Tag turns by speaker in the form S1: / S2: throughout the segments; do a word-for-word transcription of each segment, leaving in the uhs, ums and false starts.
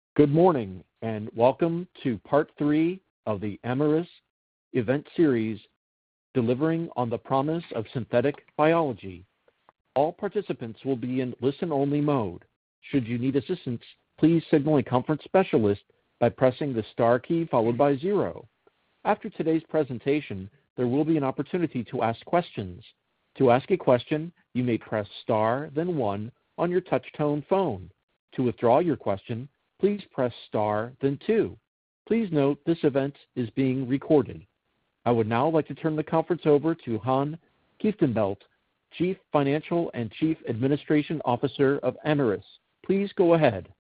S1: Good morning, and welcome to part three of the Amyris event series, Delivering on the Promise of Synthetic Biology. All participants will be in listen-only mode. Should you need assistance, please signal a conference specialist by pressing the star key followed by zero. After today's presentation, there will be an opportunity to ask questions. To ask a question, you may press star, then one on your touch-tone phone. To withdraw your question, please press star, then two. Please note this event is being recorded. I would now like to turn the conference over to Han Kieftenbeld, Chief Financial and Chief Administration Officer of Amyris. Please go ahead.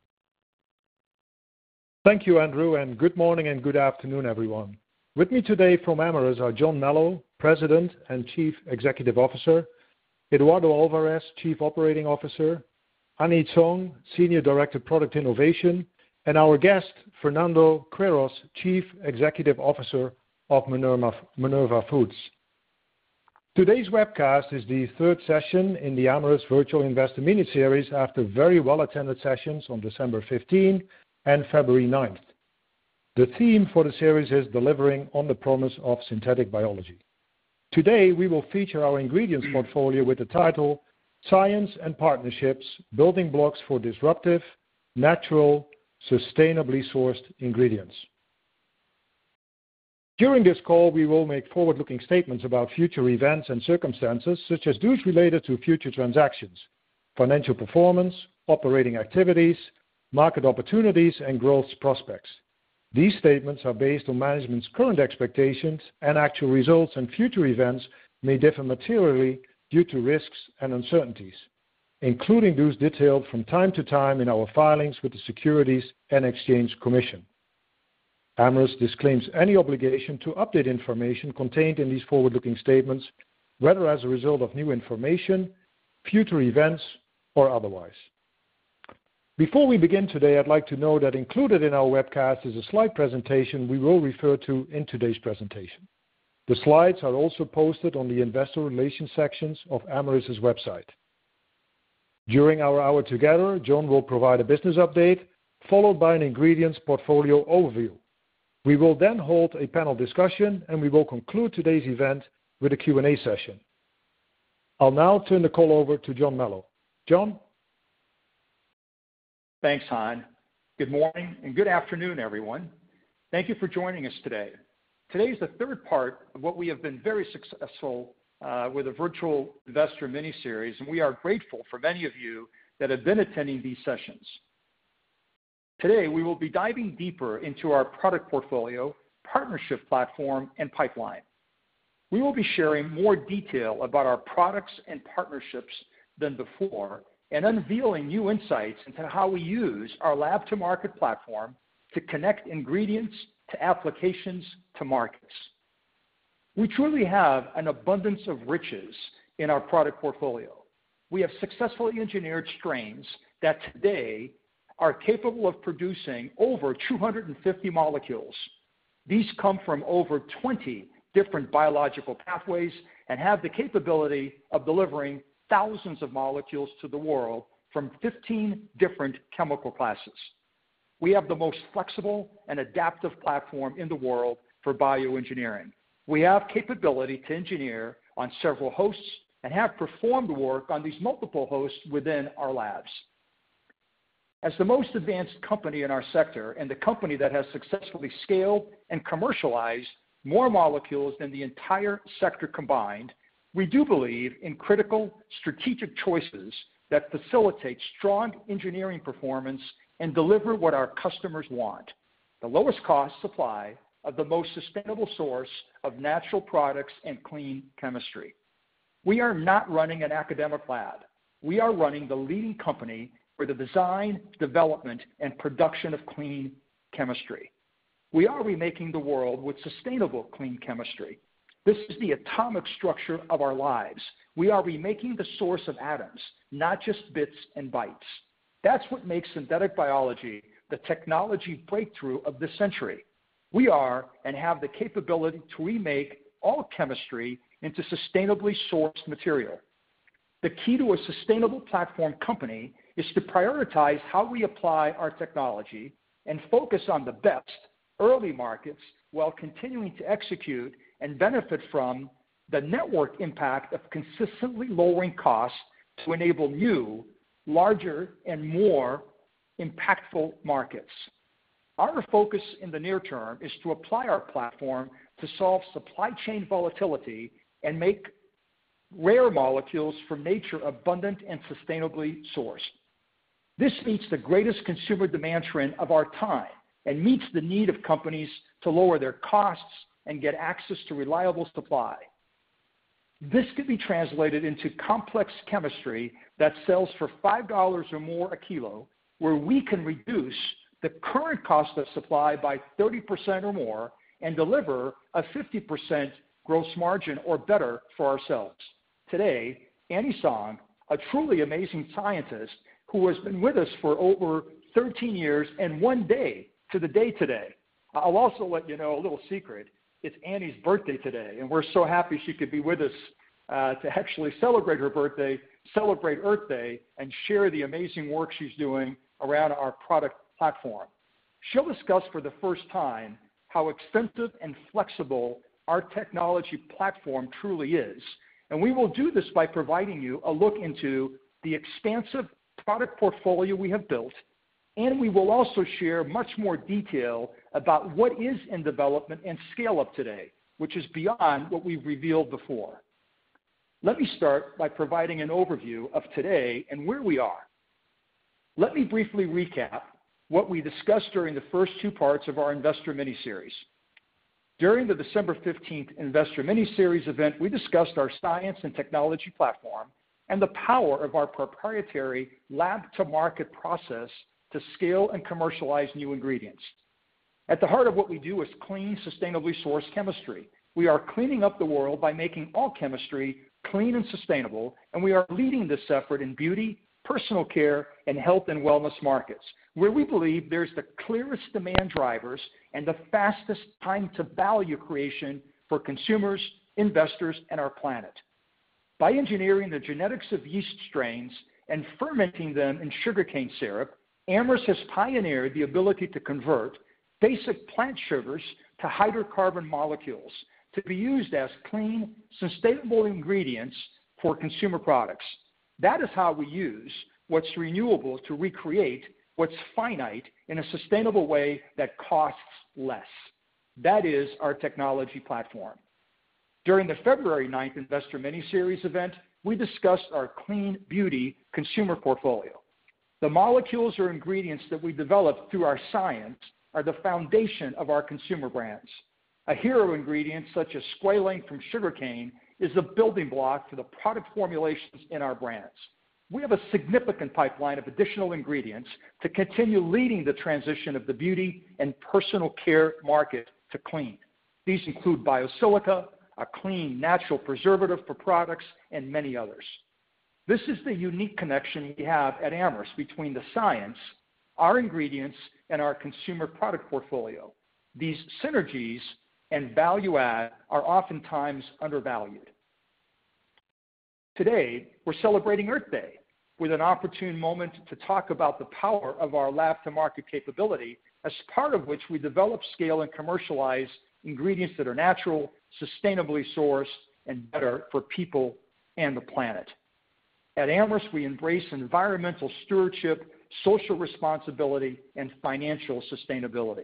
S2: Thank you, Andrew, and good morning and good afternoon, everyone. With me today from Amyris are John Melo, President and Chief Executive Officer, Eduardo Alvarez, Chief Operating Officer, Annie Tsong, Senior Director Product Innovation, and our guest, Fernando Queiroz, Chief Executive Officer of Minerva, Minerva Foods. Today's webcast is the third session in the Amyris Virtual Investor Mini-Series after very well-attended sessions on December fifteenth and February ninth. The theme for the series is Delivering on the Promise of Synthetic Biology. Today, we will feature our ingredients portfolio with the title Science and Partnerships, Building Blocks for Disruptive, Natural, Sustainably Sourced Ingredients. During this call, we will make forward-looking statements about future events and circumstances, such as those related to future transactions, financial performance, operating activities, market opportunities, and growth prospects. These statements are based on management's current expectations, and actual results and future events may differ materially due to risks and uncertainties, including those detailed from time to time in our filings with the Securities and Exchange Commission. Amyris disclaims any obligation to update information contained in these forward-looking statements, whether as a result of new information, future events, or otherwise. Before we begin today, I'd like to note that included in our webcast is a slide presentation we will refer to in today's presentation. The slides are also posted on the Investor Relations sections of Amyris's website. During our hour together, John will provide a business update, followed by an ingredients portfolio overview. We will then hold a panel discussion, and we will conclude today's event with a Q and A session. I'll now turn the call over to John Melo. John?
S3: Thanks, Han. Good morning and good afternoon, everyone. Thank you for joining us today. Today is the third part of what we have been very successful uh, with a virtual investor mini-series, and we are grateful for many of you that have been attending these sessions. Today, we will be diving deeper into our product portfolio, partnership platform, and pipeline. We will be sharing more detail about our products and partnerships than before, and unveiling new insights into how we use our lab-to-market platform to connect ingredients to applications to markets. We truly have an abundance of riches in our product portfolio. We have successfully engineered strains that today are capable of producing over two hundred fifty molecules. These come from over twenty different biological pathways and have the capability of delivering thousands of molecules to the world from fifteen different chemical classes. We have the most flexible and adaptive platform in the world for bioengineering. We have capability to engineer on several hosts and have performed work on these multiple hosts within our labs. As the most advanced company in our sector and the company that has successfully scaled and commercialized more molecules than the entire sector combined, we do believe in critical strategic choices that facilitate strong engineering performance and deliver what our customers want, the lowest cost supply of the most sustainable source of natural products and clean chemistry. We are not running an academic lab. We are running the leading company for the design, development, and production of clean chemistry. We are remaking the world with sustainable clean chemistry. This is the atomic structure of our lives. We are remaking the source of atoms, not just bits and bytes. That's what makes synthetic biology the technology breakthrough of this century. We are and have the capability to remake all chemistry into sustainably sourced material. The key to a sustainable platform company is to prioritize how we apply our technology and focus on the best early markets while continuing to execute and benefit from the network impact of consistently lowering costs to enable new, larger, and more impactful markets. Our focus in the near term is to apply our platform to solve supply chain volatility and make rare molecules from nature abundant and sustainably sourced. This meets the greatest consumer demand trend of our time and meets the need of companies to lower their costs and get access to reliable supply. This could be translated into complex chemistry that sells for five dollars or more a kilo, where we can reduce the current cost of supply by thirty percent or more and deliver a fifty percent gross margin or better for ourselves. Today, Annie Tsong, a truly amazing scientist who has been with us for over thirteen years and one day to the day today. I'll also let you know a little secret. It's Annie's birthday today, and we're so happy she could be with us uh, to actually celebrate her birthday, celebrate Earth Day, and share the amazing work she's doing around our product platform. She'll discuss for the first time how extensive and flexible our technology platform truly is. And we will do this by providing you a look into the expansive product portfolio we have built, and we will also share much more detail about what is in development and scale up today, which is beyond what we've revealed before. Let me start by providing an overview of today and where we are. Let me briefly recap what we discussed during the first two parts of our Investor Mini-Series. During the December fifteenth Investor Mini-Series event, we discussed our science and technology platform and the power of our proprietary lab-to-market process to scale and commercialize new ingredients. At the heart of what we do is clean, sustainably sourced chemistry. We are cleaning up the world by making all chemistry clean and sustainable, and we are leading this effort in beauty, personal care, and health and wellness markets, where we believe there's the clearest demand drivers and the fastest time to value creation for consumers, investors, and our planet. By engineering the genetics of yeast strains and fermenting them in sugarcane syrup, Amyris has pioneered the ability to convert basic plant sugars to hydrocarbon molecules to be used as clean, sustainable ingredients for consumer products. That is how we use what's renewable to recreate what's finite in a sustainable way that costs less. That is our technology platform. During the February ninth Investor Mini-Series event, we discussed our clean beauty consumer portfolio. The molecules or ingredients that we developed through our science are the foundation of our consumer brands. A hero ingredient such as squalane from sugarcane is the building block for the product formulations in our brands. We have a significant pipeline of additional ingredients to continue leading the transition of the beauty and personal care market to clean. These include biosilica, a clean natural preservative for products, and many others. This is the unique connection we have at Amyris between the science, our ingredients, and our consumer product portfolio. These synergies and value add are oftentimes undervalued. Today, we're celebrating Earth Day with an opportune moment to talk about the power of our lab-to-market capability, as part of which we develop, scale, and commercialize ingredients that are natural, sustainably sourced, and better for people and the planet. At Amyris, we embrace environmental stewardship, social responsibility, and financial sustainability.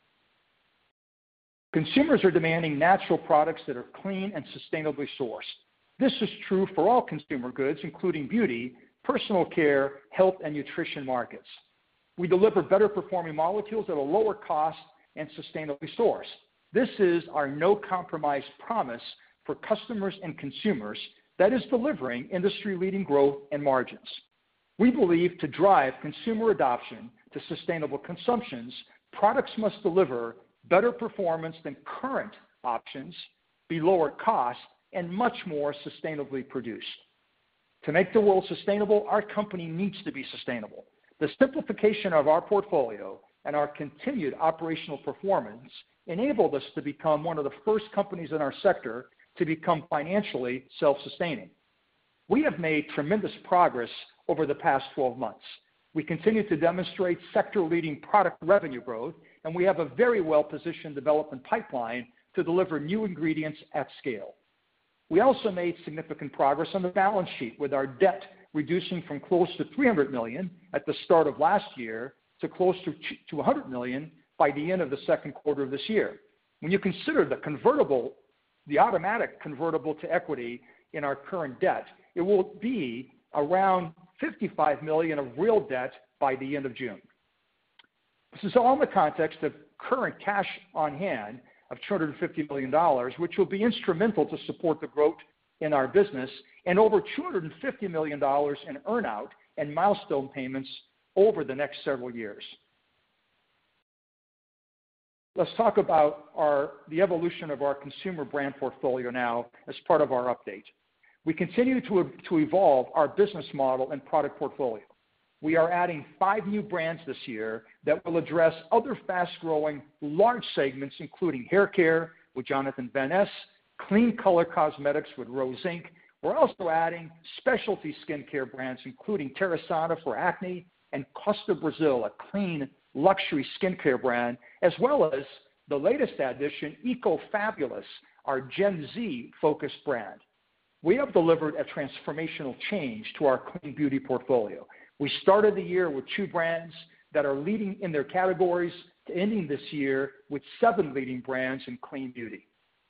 S3: Consumers are demanding natural products that are clean and sustainably sourced. This is true for all consumer goods, including beauty, personal care, health, and nutrition markets. We deliver better performing molecules at a lower cost and sustainably sourced. This is our no-compromise promise for customers and consumers that is delivering industry-leading growth and margins. We believe to drive consumer adoption to sustainable consumptions, products must deliver better performance than current options, be lower cost, and much more sustainably produced. To make the world sustainable, our company needs to be sustainable. The simplification of our portfolio and our continued operational performance enabled us to become one of the first companies in our sector to become financially self-sustaining. We have made tremendous progress over the past twelve months. We continue to demonstrate sector-leading product revenue growth, and we have a very well-positioned development pipeline to deliver new ingredients at scale. We also made significant progress on the balance sheet, with our debt reducing from close to three hundred million dollars at the start of last year to close to one hundred million dollars by the end of the second quarter of this year. When you consider the convertible, the automatic convertible to equity in our current debt, it will be around fifty-five million dollars of real debt by the end of June. This is all in the context of current cash on hand of two hundred fifty million dollars, which will be instrumental to support the growth in our business, and over two hundred fifty million dollars in earnout and milestone payments over the next several years. Let's talk about our, the evolution of our consumer brand portfolio now as part of our update. We continue to, to evolve our business model and product portfolio. We are adding five new brands this year that will address other fast-growing large segments, including hair care with Jonathan Van Ness, clean color cosmetics with Rose Incorporated. We're also adding specialty skincare brands, including Terasana for acne and Costa Brazil, a clean luxury skincare brand, as well as the latest addition, Eco Fabulous, our Gen Z-focused brand. We have delivered a transformational change to our clean beauty portfolio. We started the year with two brands that are leading in their categories, to ending this year with seven leading brands in clean beauty.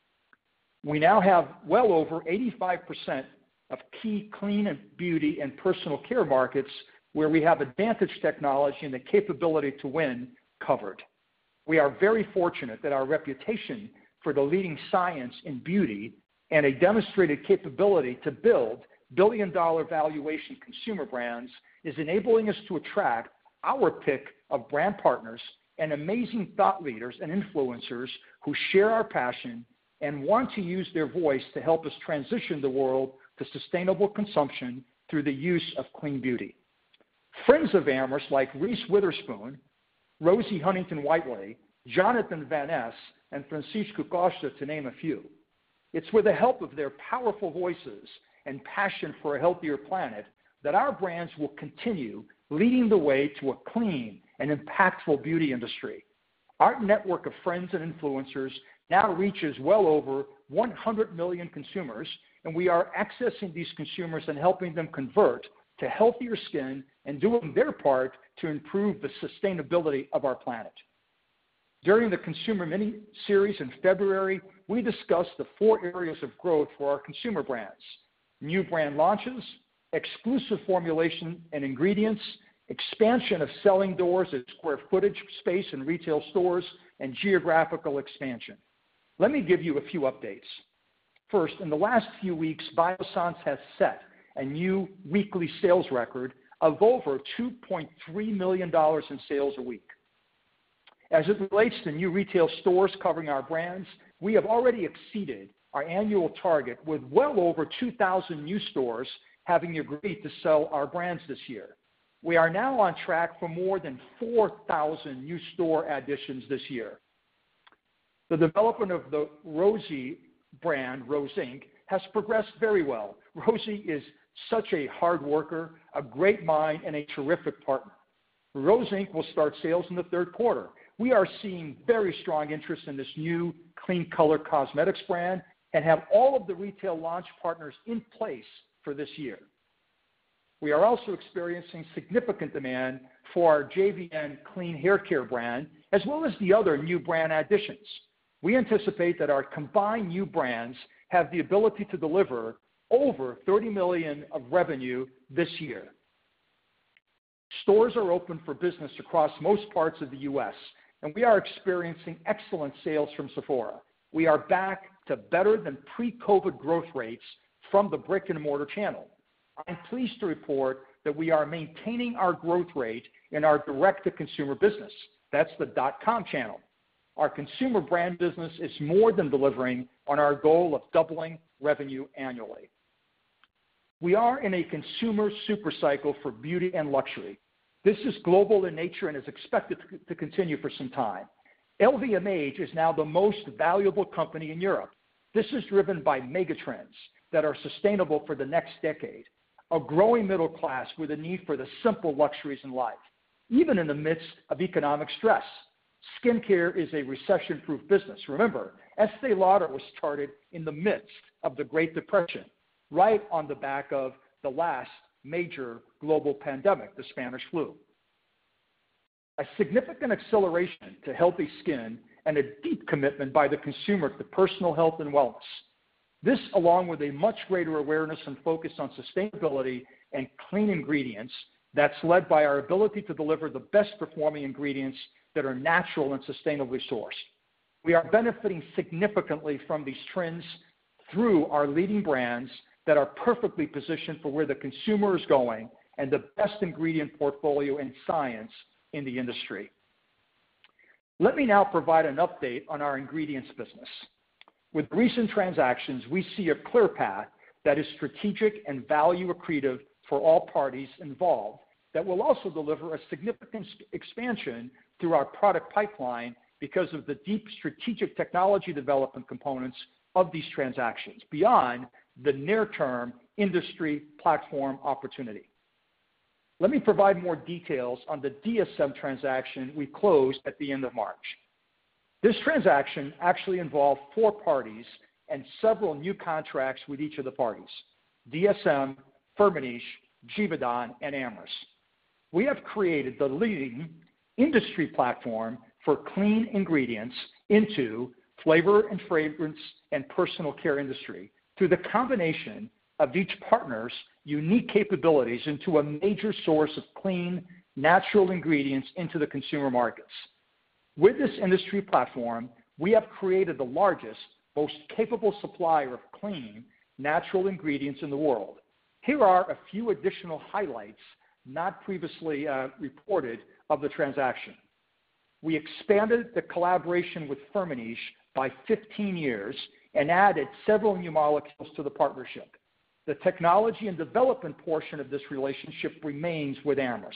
S3: We now have well over eighty-five percent of key clean and beauty and personal care markets where we have advantage technology and the capability to win covered. We are very fortunate that our reputation for the leading science in beauty and a demonstrated capability to build billion-dollar valuation consumer brands is enabling us to attract our pick of brand partners and amazing thought leaders and influencers who share our passion and want to use their voice to help us transition the world to sustainable consumption through the use of clean beauty. Friends of Amyris like Reese Witherspoon, Rosie Huntington-Whiteley, Jonathan Van Ness, and Francisco Costa, to name a few. It's with the help of their powerful voices and passion for a healthier planet that our brands will continue leading the way to a clean and impactful beauty industry. Our network of friends and influencers now reaches well over one hundred million consumers, and we are accessing these consumers and helping them convert to healthier skin and doing their part to improve the sustainability of our planet. During the Consumer Mini Series in February, we discussed the four areas of growth for our consumer brands: new brand launches, exclusive formulation and ingredients, expansion of selling doors and square footage space in retail stores, and geographical expansion. Let me give you a few updates. First, in the last few weeks, Biossance has set a new weekly sales record of over two point three million dollars in sales a week. As it relates to new retail stores covering our brands, we have already exceeded our annual target with well over two thousand new stores having agreed to sell our brands this year. We are now on track for more than four thousand new store additions this year. The development of the Rosie brand, Rose Incorporated, has progressed very well. Rosie is such a hard worker, a great mind, and a terrific partner. Rose Incorporated will start sales in the third quarter. We are seeing very strong interest in this new clean color cosmetics brand and have all of the retail launch partners in place for this year. We are also experiencing significant demand for our J V N clean hair care brand, as well as the other new brand additions. We anticipate that our combined new brands have the ability to deliver over thirty million dollars of revenue this year. Stores are open for business across most parts of the U S, and we are experiencing excellent sales from Sephora. We are back to better than pre-COVID growth rates from the brick and mortar channel. I'm pleased to report that we are maintaining our growth rate in our direct-to-consumer business. That's the dot-com channel. Our consumer brand business is more than delivering on our goal of doubling revenue annually. We are in a consumer supercycle for beauty and luxury. This is global in nature and is expected to continue for some time. L V M H is now the most valuable company in Europe. This is driven by megatrends that are sustainable for the next decade. a growing middle class with a need for the simple luxuries in life, even in the midst of economic stress. Skincare is a recession-proof business. Remember, Estee Lauder was started in the midst of the Great Depression, right on the back of the last major global pandemic, the Spanish flu. A significant acceleration to healthy skin and a deep commitment by the consumer to personal health and wellness. This, along with a much greater awareness and focus on sustainability and clean ingredients, that's led by our ability to deliver the best performing ingredients that are natural and sustainably sourced. We are benefiting significantly from these trends through our leading brands that are perfectly positioned for where the consumer is going and the best ingredient portfolio and science in the industry. Let me now provide an update on our ingredients business. With recent transactions, we see a clear path that is strategic and value accretive for all parties involved that will also deliver a significant expansion through our product pipeline because of the deep strategic technology development components of these transactions beyond the near-term industry platform opportunity. Let me provide more details on the D S M transaction we closed at the end of March. This transaction actually involved four parties and several new contracts with each of the parties: D S M, Firmenich, Givaudan, and Amyris. We have created the leading industry platform for clean ingredients into flavor and fragrance and personal care industry through the combination of each partner's unique capabilities into a major source of clean, natural ingredients into the consumer markets. With this industry platform, we have created the largest, most capable supplier of clean, natural ingredients in the world. Here are a few additional highlights not previously uh, reported of the transaction. We expanded the collaboration with Firmenich by fifteen years and added several new molecules to the partnership. The technology and development portion of this relationship remains with Amyris.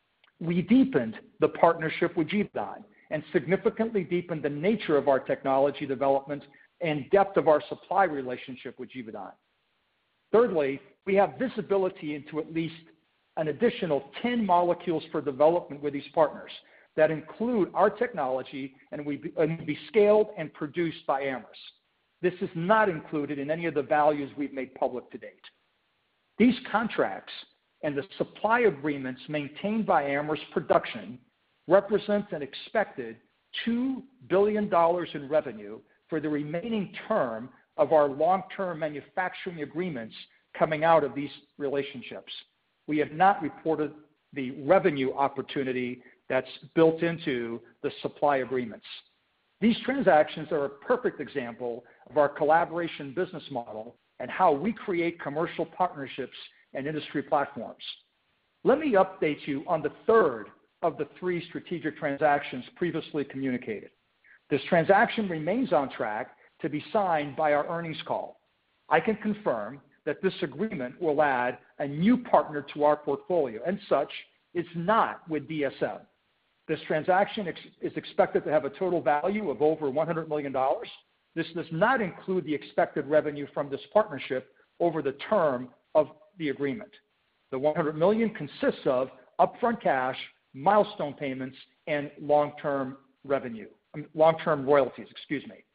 S3: We deepened the partnership with Givaudan and significantly deepened the nature of our technology development and depth of our supply relationship with Givaudan. Thirdly, we have visibility into at least an additional ten molecules for development with these partners that include our technology and will be, and be scaled and produced by Amyris. This is not included in any of the values we've made public to date. These contracts and the supply agreements maintained by Amyris Production represent an expected two billion dollars in revenue for the remaining term of our long-term manufacturing agreements coming out of these relationships. We have not reported the revenue opportunity that's built into the supply agreements. These transactions are a perfect example of our collaboration business model and how we create commercial partnerships and industry platforms. Let me update you on the third of the three strategic transactions previously communicated. This transaction remains on track to be signed by our earnings call. I can confirm that this agreement will add a new partner to our portfolio, and such is not with D S M. This transaction ex- is expected to have a total value of over one hundred million dollars. This does not include the expected revenue from this partnership over the term of the agreement. The one hundred million dollars consists of upfront cash, milestone payments, and long-term revenue, long-term royalties, excuse me.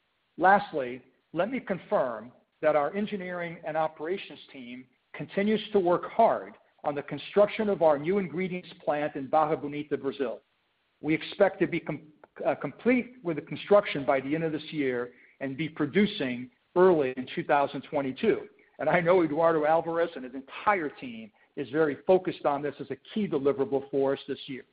S3: Lastly, let me confirm that our engineering and operations team continues to work hard on the construction of our new ingredients plant in Barra Bonita, Brazil. We expect to be com- uh, complete with the construction by the end of this year and be producing early in two thousand twenty-two. And I know Eduardo Alvarez and his entire team is very focused on this as a key deliverable for us this year.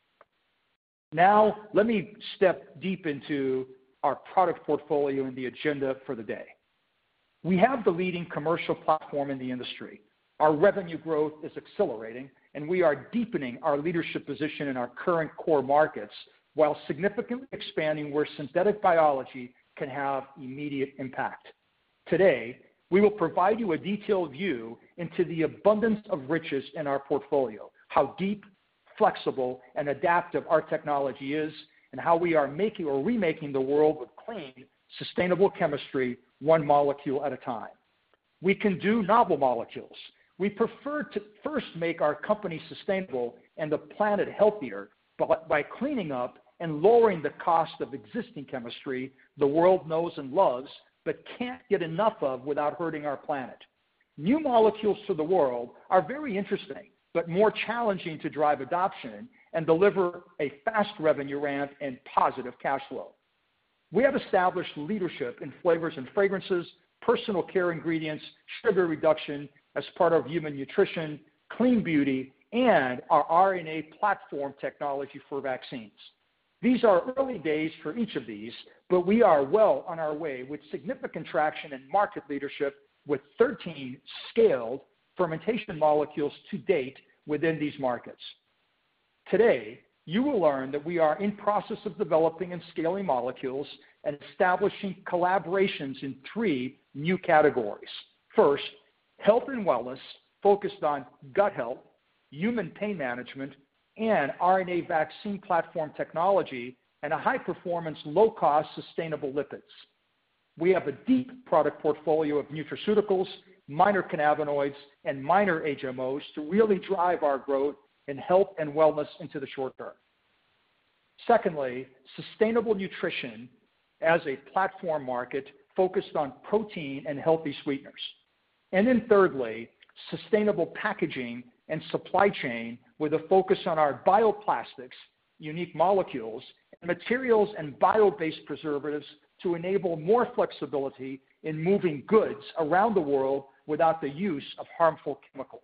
S3: Now, let me step deep into our product portfolio and the agenda for the day. We have the leading commercial platform in the industry. Our revenue growth is accelerating, and we are deepening our leadership position in our current core markets while significantly expanding where synthetic biology can have immediate impact. Today, we will provide you a detailed view into the abundance of riches in our portfolio, how deep, flexible, and adaptive our technology is, and how we are making or remaking the world with clean, sustainable chemistry, one molecule at a time. We can do novel molecules. We prefer to first make our company sustainable and the planet healthier by cleaning up and lowering the cost of existing chemistry the world knows and loves, but can't get enough of without hurting our planet. New molecules to the world are very interesting, but more challenging to drive adoption and deliver a fast revenue ramp and positive cash flow. We have established leadership in flavors and fragrances, personal care ingredients, sugar reduction as part of human nutrition, clean beauty, and our R N A platform technology for vaccines. These are early days for each of these, but we are well on our way with significant traction and market leadership with thirteen scaled fermentation molecules to date within these markets. Today, you will learn that we are in process of developing and scaling molecules and establishing collaborations in three new categories. First, health and wellness focused on gut health, human pain management, and R N A vaccine platform technology, and a high-performance, low-cost, sustainable lipids. We have a deep product portfolio of nutraceuticals, minor cannabinoids, and minor H M Os to really drive our growth in health and wellness into the short term. Secondly, sustainable nutrition as a platform market focused on protein and healthy sweeteners. And then thirdly, sustainable packaging and supply chain with a focus on our bioplastics, unique molecules, and materials and bio-based preservatives to enable more flexibility in moving goods around the world without the use of harmful chemicals.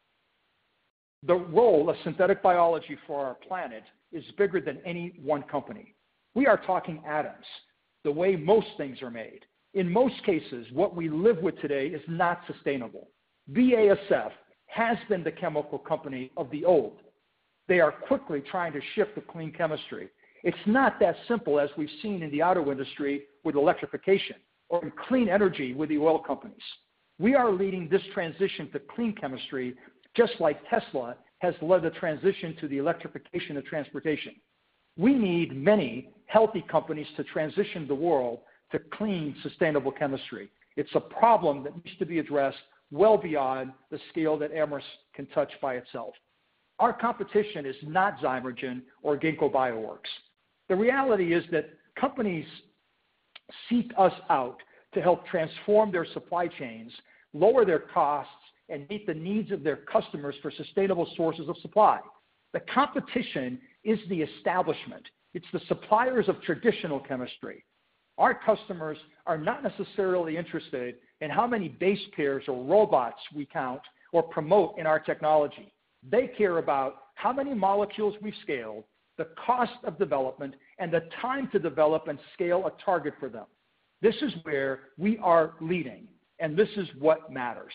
S3: The role of synthetic biology for our planet is bigger than any one company. We are talking atoms, the way most things are made. In most cases, what we live with today is not sustainable. B A S F has been the chemical company of the old. They are quickly trying to shift to clean chemistry. It's not that simple as we've seen in the auto industry with electrification or in clean energy with the oil companies. We are leading this transition to clean chemistry just like Tesla has led the transition to the electrification of transportation. We need many healthy companies to transition the world to clean, sustainable chemistry. It's a problem that needs to be addressed well beyond the scale that Amyris can touch by itself. Our competition is not Zymergen or Ginkgo Bioworks. The reality is that companies seek us out to help transform their supply chains, lower their costs, and meet the needs of their customers for sustainable sources of supply. The competition is the establishment. It's the suppliers of traditional chemistry. Our customers are not necessarily interested in how many base pairs or robots we count or promote in our technology. They care about how many molecules we've scaled, the cost of development, and the time to develop and scale a target for them. This is where we are leading, and this is what matters.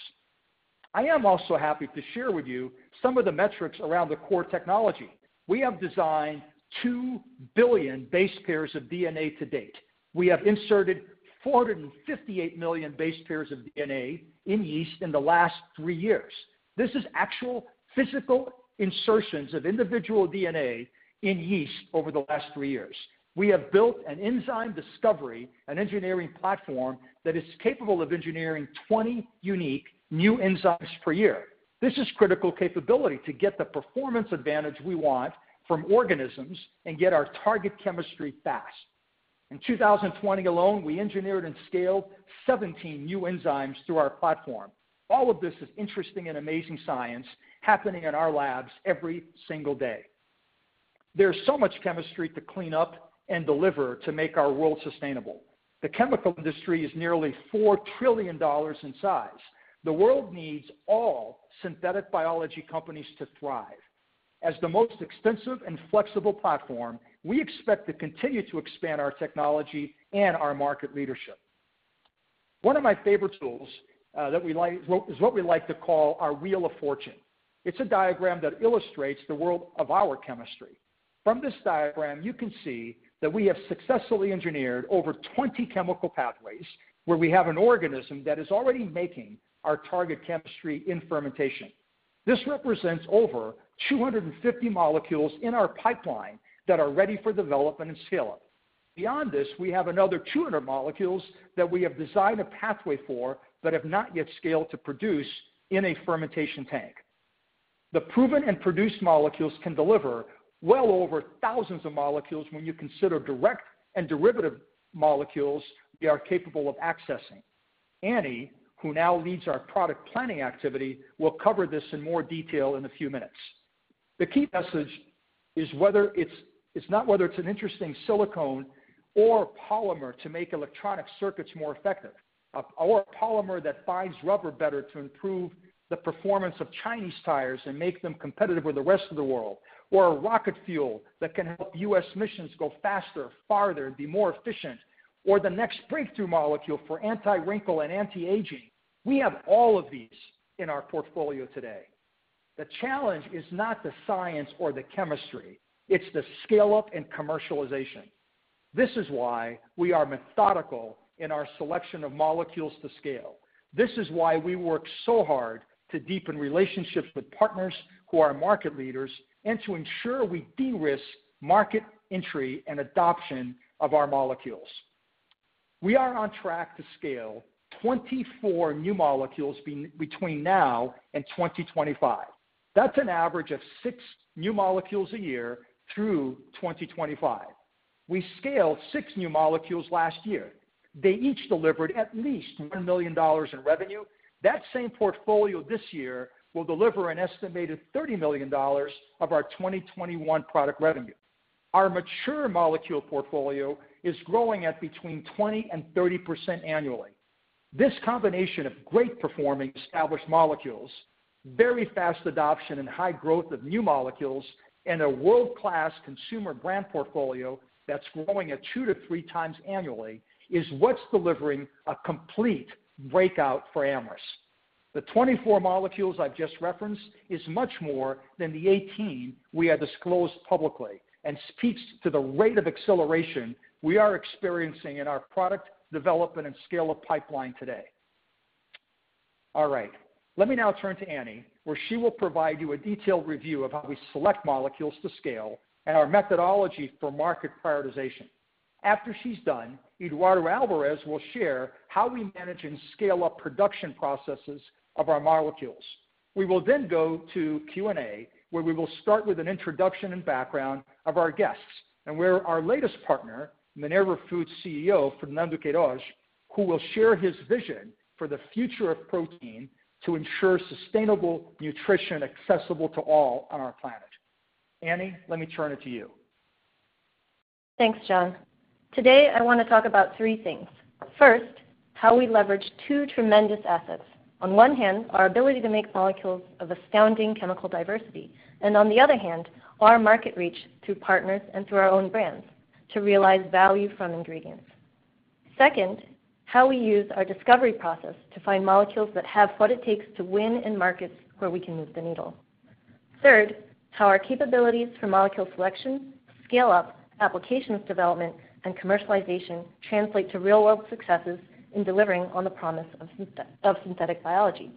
S3: I am also happy to share with you some of the metrics around the core technology. We have designed two billion base pairs of D N A to date. We have inserted four hundred fifty-eight million base pairs of D N A in yeast in the last three years. This is actual physical insertions of individual D N A in yeast over the last three years. We have built an enzyme discovery and engineering platform that is capable of engineering twenty unique new enzymes per year. This is critical capability to get the performance advantage we want from organisms and get our target chemistry fast. In two thousand twenty alone, we engineered and scaled seventeen new enzymes through our platform. All of this is interesting and amazing science happening in our labs every single day. There's so much chemistry to clean up and deliver to make our world sustainable. The chemical industry is nearly four trillion dollars in size. The world needs all synthetic biology companies to thrive. As the most extensive and flexible platform, we expect to continue to expand our technology and our market leadership. One of my favorite tools uh, that we like is what we like to call our Wheel of Fortune. It's a diagram that illustrates the world of our chemistry. From this diagram, you can see that we have successfully engineered over twenty chemical pathways where we have an organism that is already making our target chemistry in fermentation. This represents over two hundred fifty molecules in our pipeline that are ready for development and scale-up. Beyond this, we have another two hundred molecules that we have designed a pathway for but have not yet scaled to produce in a fermentation tank. The proven and produced molecules can deliver well over thousands of molecules when you consider direct and derivative molecules we are capable of accessing. Annie, who now leads our product planning activity, will cover this in more detail in a few minutes. The key message is whether it's, it's not whether it's an interesting silicone or polymer to make electronic circuits more effective, uh, or a polymer that binds rubber better to improve the performance of Chinese tires and make them competitive with the rest of the world, or a rocket fuel that can help U S missions go faster, farther, and be more efficient, or the next breakthrough molecule for anti-wrinkle and anti-aging. We have all of these in our portfolio today. The challenge is not the science or the chemistry. It's the scale-up and commercialization. This is why we are methodical in our selection of molecules to scale. This is why we work so hard to deepen relationships with partners who are market leaders and to ensure we de-risk market entry and adoption of our molecules. We are on track to scale twenty-four new molecules be- between now and twenty twenty-five. That's an average of six new molecules a year through twenty twenty-five. We scaled six new molecules last year. They each delivered at least one million dollars in revenue. That same portfolio this year will deliver an estimated thirty million dollars of our twenty twenty-one product revenue. Our mature molecule portfolio is growing at between twenty and thirty percent annually. This combination of great performing established molecules, very fast adoption and high growth of new molecules, and a world-class consumer brand portfolio that's growing at two to three times annually is what's delivering a complete breakout for Amyris. The twenty-four molecules I've just referenced is much more than the eighteen we had disclosed publicly and speaks to the rate of acceleration we are experiencing in our product development and scale-up pipeline today. All right, let me now turn to Annie, where she will provide you a detailed review of how we select molecules to scale and our methodology for market prioritization. After she's done, Eduardo Alvarez will share how we manage and scale up production processes of our molecules. We will then go to Q and A, where we will start with an introduction and background of our guests, and where our latest partner, Minerva Foods C E O, Fernando Queiroz, who will share his vision for the future of protein to ensure sustainable nutrition accessible to all on our planet. Annie, let me turn it to you.
S4: Thanks, John. Today, I want to talk about three things. First, how we leverage two tremendous assets. On one hand, our ability to make molecules of astounding chemical diversity, and on the other hand, our market reach through partners and through our own brands to realize value from ingredients. Second, how we use our discovery process to find molecules that have what it takes to win in markets where we can move the needle. Third, how our capabilities for molecule selection, scale-up, applications development, and commercialization translate to real-world successes in delivering on the promise of, synthet- of synthetic biology.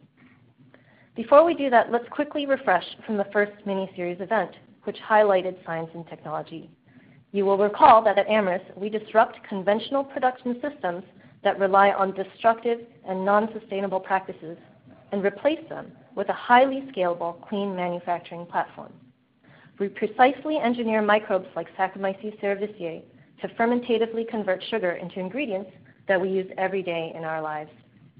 S4: Before we do that, let's quickly refresh from the first mini-series event, which highlighted science and technology. You will recall that at Amyris, we disrupt conventional production systems that rely on destructive and non-sustainable practices and replace them with a highly scalable, clean manufacturing platform. We precisely engineer microbes like Saccharomyces cerevisiae to fermentatively convert sugar into ingredients that we use every day in our lives.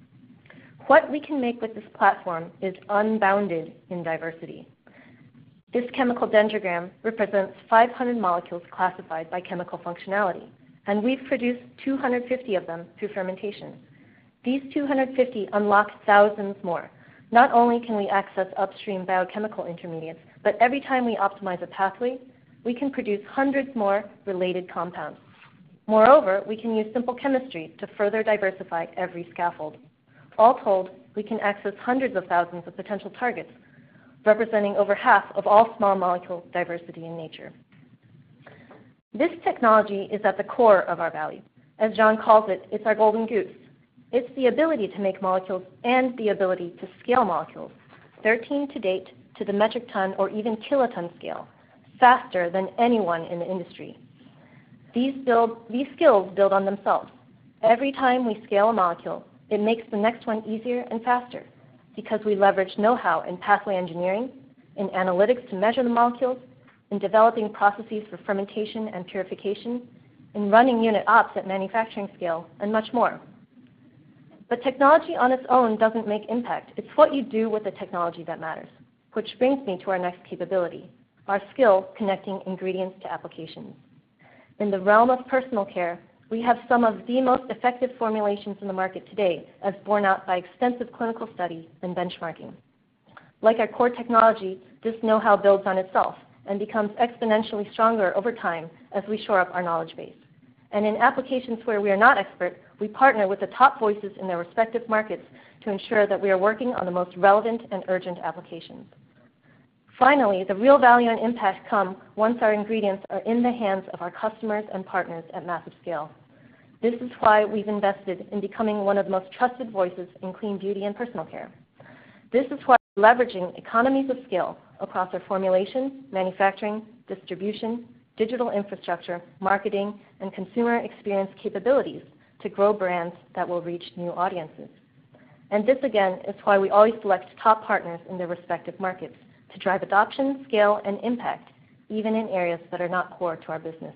S4: What we can make with this platform is unbounded in diversity. This chemical dendrogram represents five hundred molecules classified by chemical functionality, and we've produced two hundred fifty of them through fermentation. These two hundred fifty unlock thousands more. Not only can we access upstream biochemical intermediates, but every time we optimize a pathway, we can produce hundreds more related compounds. Moreover, we can use simple chemistry to further diversify every scaffold. All told, we can access hundreds of thousands of potential targets, representing over half of all small molecule diversity in nature. This technology is at the core of our value. As John calls it, it's our golden goose. It's the ability to make molecules and the ability to scale molecules, thirteen to date, to the metric ton or even kiloton scale, faster than anyone in the industry. These, build, these skills build on themselves. Every time we scale a molecule, it makes the next one easier and faster. because we leverage know-how in pathway engineering, in analytics to measure the molecules, in developing processes for fermentation and purification, in running unit ops at manufacturing scale, and much more. But technology on its own doesn't make impact. It's what you do with the technology that matters, which brings me to our next capability, our skill connecting ingredients to applications. In the realm of personal care, we have some of the most effective formulations in the market today, as borne out by extensive clinical study and benchmarking. Like our core technology, this know-how builds on itself and becomes exponentially stronger over time as we shore up our knowledge base. And in applications where we are not expert, we partner with the top voices in their respective markets to ensure that we are working on the most relevant and urgent applications. Finally, the real value and impact come once our ingredients are in the hands of our customers and partners at massive scale. This is why we've invested in becoming one of the most trusted voices in clean beauty and personal care. This is why we're leveraging economies of scale across our formulation, manufacturing, distribution, digital infrastructure, marketing, and consumer experience capabilities to grow brands that will reach new audiences. And this, again, is why we always select top partners in their respective markets to drive adoption, scale, and impact, even in areas that are not core to our business.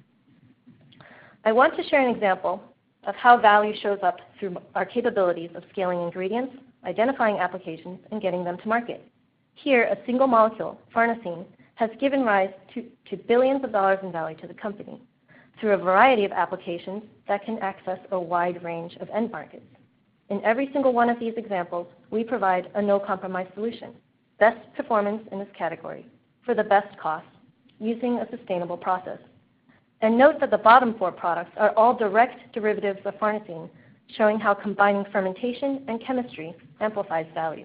S4: I want to share an example of how value shows up through our capabilities of scaling ingredients, identifying applications, and getting them to market. Here, a single molecule, farnesene, has given rise to, to billions of dollars in value to the company through a variety of applications that can access a wide range of end markets. In every single one of these examples, we provide a no-compromise solution, best performance in this category, for the best cost, using a sustainable process. And note that the bottom four products are all direct derivatives of farnesene, showing how combining fermentation and chemistry amplifies value.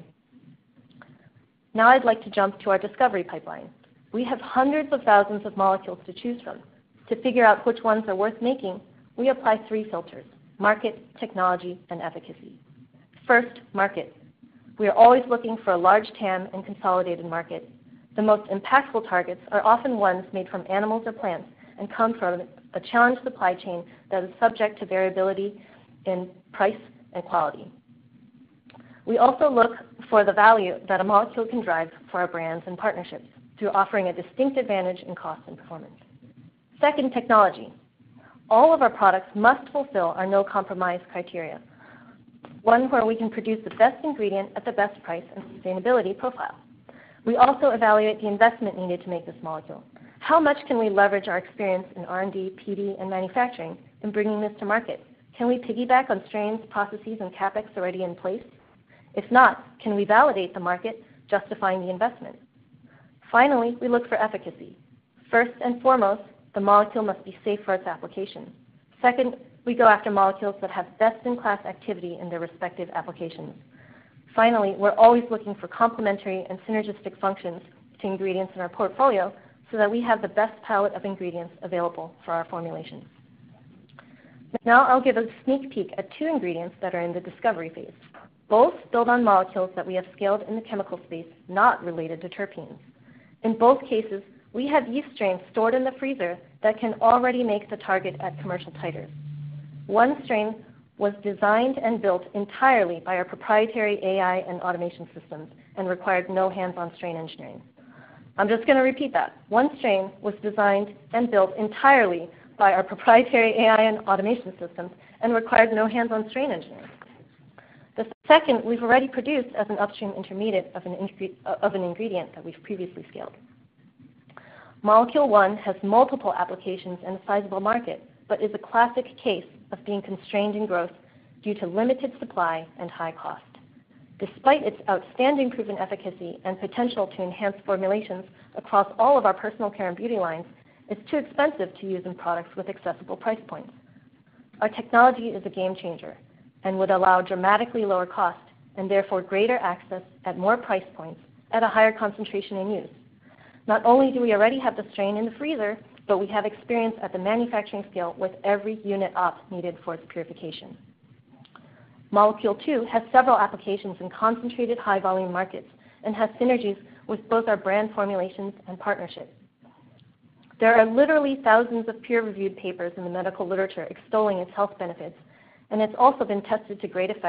S4: Now I'd like to jump to our discovery pipeline. We have hundreds of thousands of molecules to choose from. To figure out which ones are worth making, we apply three filters: market, technology, and efficacy. First, market. We are always looking for a large T A M and consolidated market. The most impactful targets are often ones made from animals or plants and come from a challenged supply chain that is subject to variability in price and quality. We also look for the value that a molecule can drive for our brands and partnerships through offering a distinct advantage in cost and performance. Second, technology. All of our products must fulfill our no-compromise criteria, one where we can produce the best ingredient at the best price and sustainability profile. We also evaluate the investment needed to make this molecule. How much can we leverage our experience in R and D, P D, and manufacturing in bringing this to market? Can we piggyback on strains, processes, and CapEx already in place? If not, can we validate the market, justifying the investment? Finally, we look for efficacy. First and foremost, the molecule must be safe for its application. Second, we go after molecules that have best-in-class activity in their respective applications. Finally, we're always looking for complementary and synergistic functions to ingredients in our portfolio so that we have the best palette of ingredients available for our formulations. Now I'll give a sneak peek at two ingredients that are in the discovery phase. Both build on molecules that we have scaled in the chemical space not related to terpenes. In both cases, we have yeast strains stored in the freezer that can already make the target at commercial titers. One strain was designed and built entirely by our proprietary A I and automation systems and required no hands-on strain engineering. I'm just going to repeat that. One strain was designed and built entirely by our proprietary A I and automation systems and required no hands-on strain engineering. The second we've already produced as an upstream intermediate of an, of an ingredient that we've previously scaled. Molecule one has multiple applications and a sizable market, but is a classic case of being constrained in growth due to limited supply and high cost. Despite its outstanding proven efficacy and potential to enhance formulations across all of our personal care and beauty lines, it's too expensive to use in products with accessible price points. Our technology is a game changer and would allow dramatically lower cost and therefore greater access at more price points at a higher concentration in use. Not only do we already have the strain in the freezer, but we have experience at the manufacturing scale with every unit op needed for its purification. Molecule two has several applications in concentrated high-volume markets and has synergies with both our brand formulations and partnerships. There are literally thousands of peer-reviewed papers in the medical literature extolling its health benefits, and it's also been tested to great effect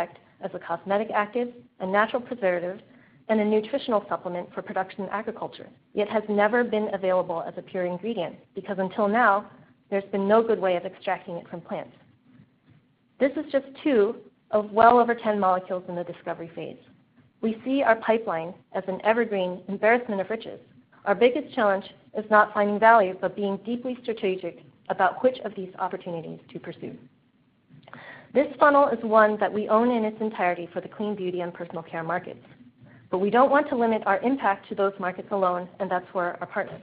S4: as a cosmetic active, a natural preservative, and a nutritional supplement for production agriculture, yet has never been available as a pure ingredient because until now, there's been no good way of extracting it from plants. This is just two of well over ten molecules in the discovery phase. We see our pipeline as an evergreen embarrassment of riches. Our biggest challenge is not finding value, but being deeply strategic about which of these opportunities to pursue. This funnel is one that we own in its entirety for the clean beauty and personal care markets. But we don't want to limit our impact to those markets alone, and that's where our partners.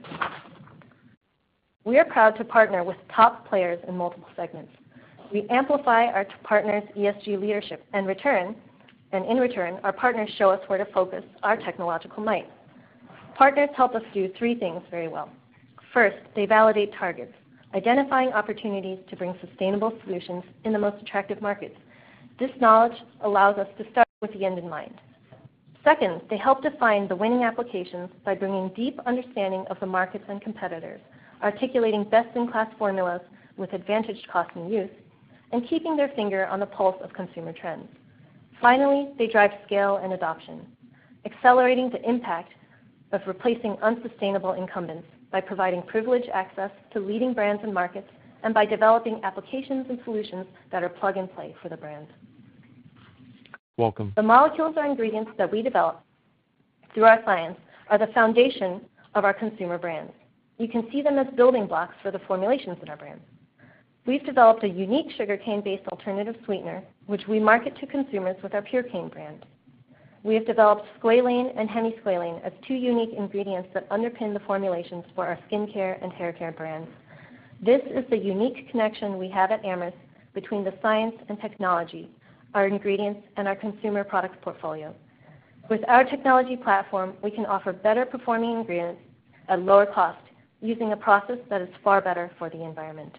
S4: We are proud to partner with top players in multiple segments. We amplify our partners' E S G leadership, and return, and in return, our partners show us where to focus our technological might. Partners help us do three things very well. First, they validate targets, identifying opportunities to bring sustainable solutions in the most attractive markets. This knowledge allows us to start with the end in mind. Second, they help define the winning applications by bringing deep understanding of the markets and competitors, articulating best-in-class formulas with advantaged cost and use, and keeping their finger on the pulse of consumer trends. Finally, they drive scale and adoption, accelerating the impact of replacing unsustainable incumbents by providing privileged access to leading brands and markets, and by developing applications and solutions that are plug and play for the brands.
S1: Welcome.
S4: The molecules or ingredients that we develop through our science are the foundation of our consumer brands. You can see them as building blocks for the formulations in our brands. We've developed a unique sugarcane-based alternative sweetener, which we market to consumers with our Purecane brand. We have developed squalane and hemisqualane as two unique ingredients that underpin the formulations for our skincare and hair care brands. This is the unique connection we have at Amyris between the science and technology, our ingredients, and our consumer products portfolio. With our technology platform, we can offer better performing ingredients at lower cost using a process that is far better for the environment.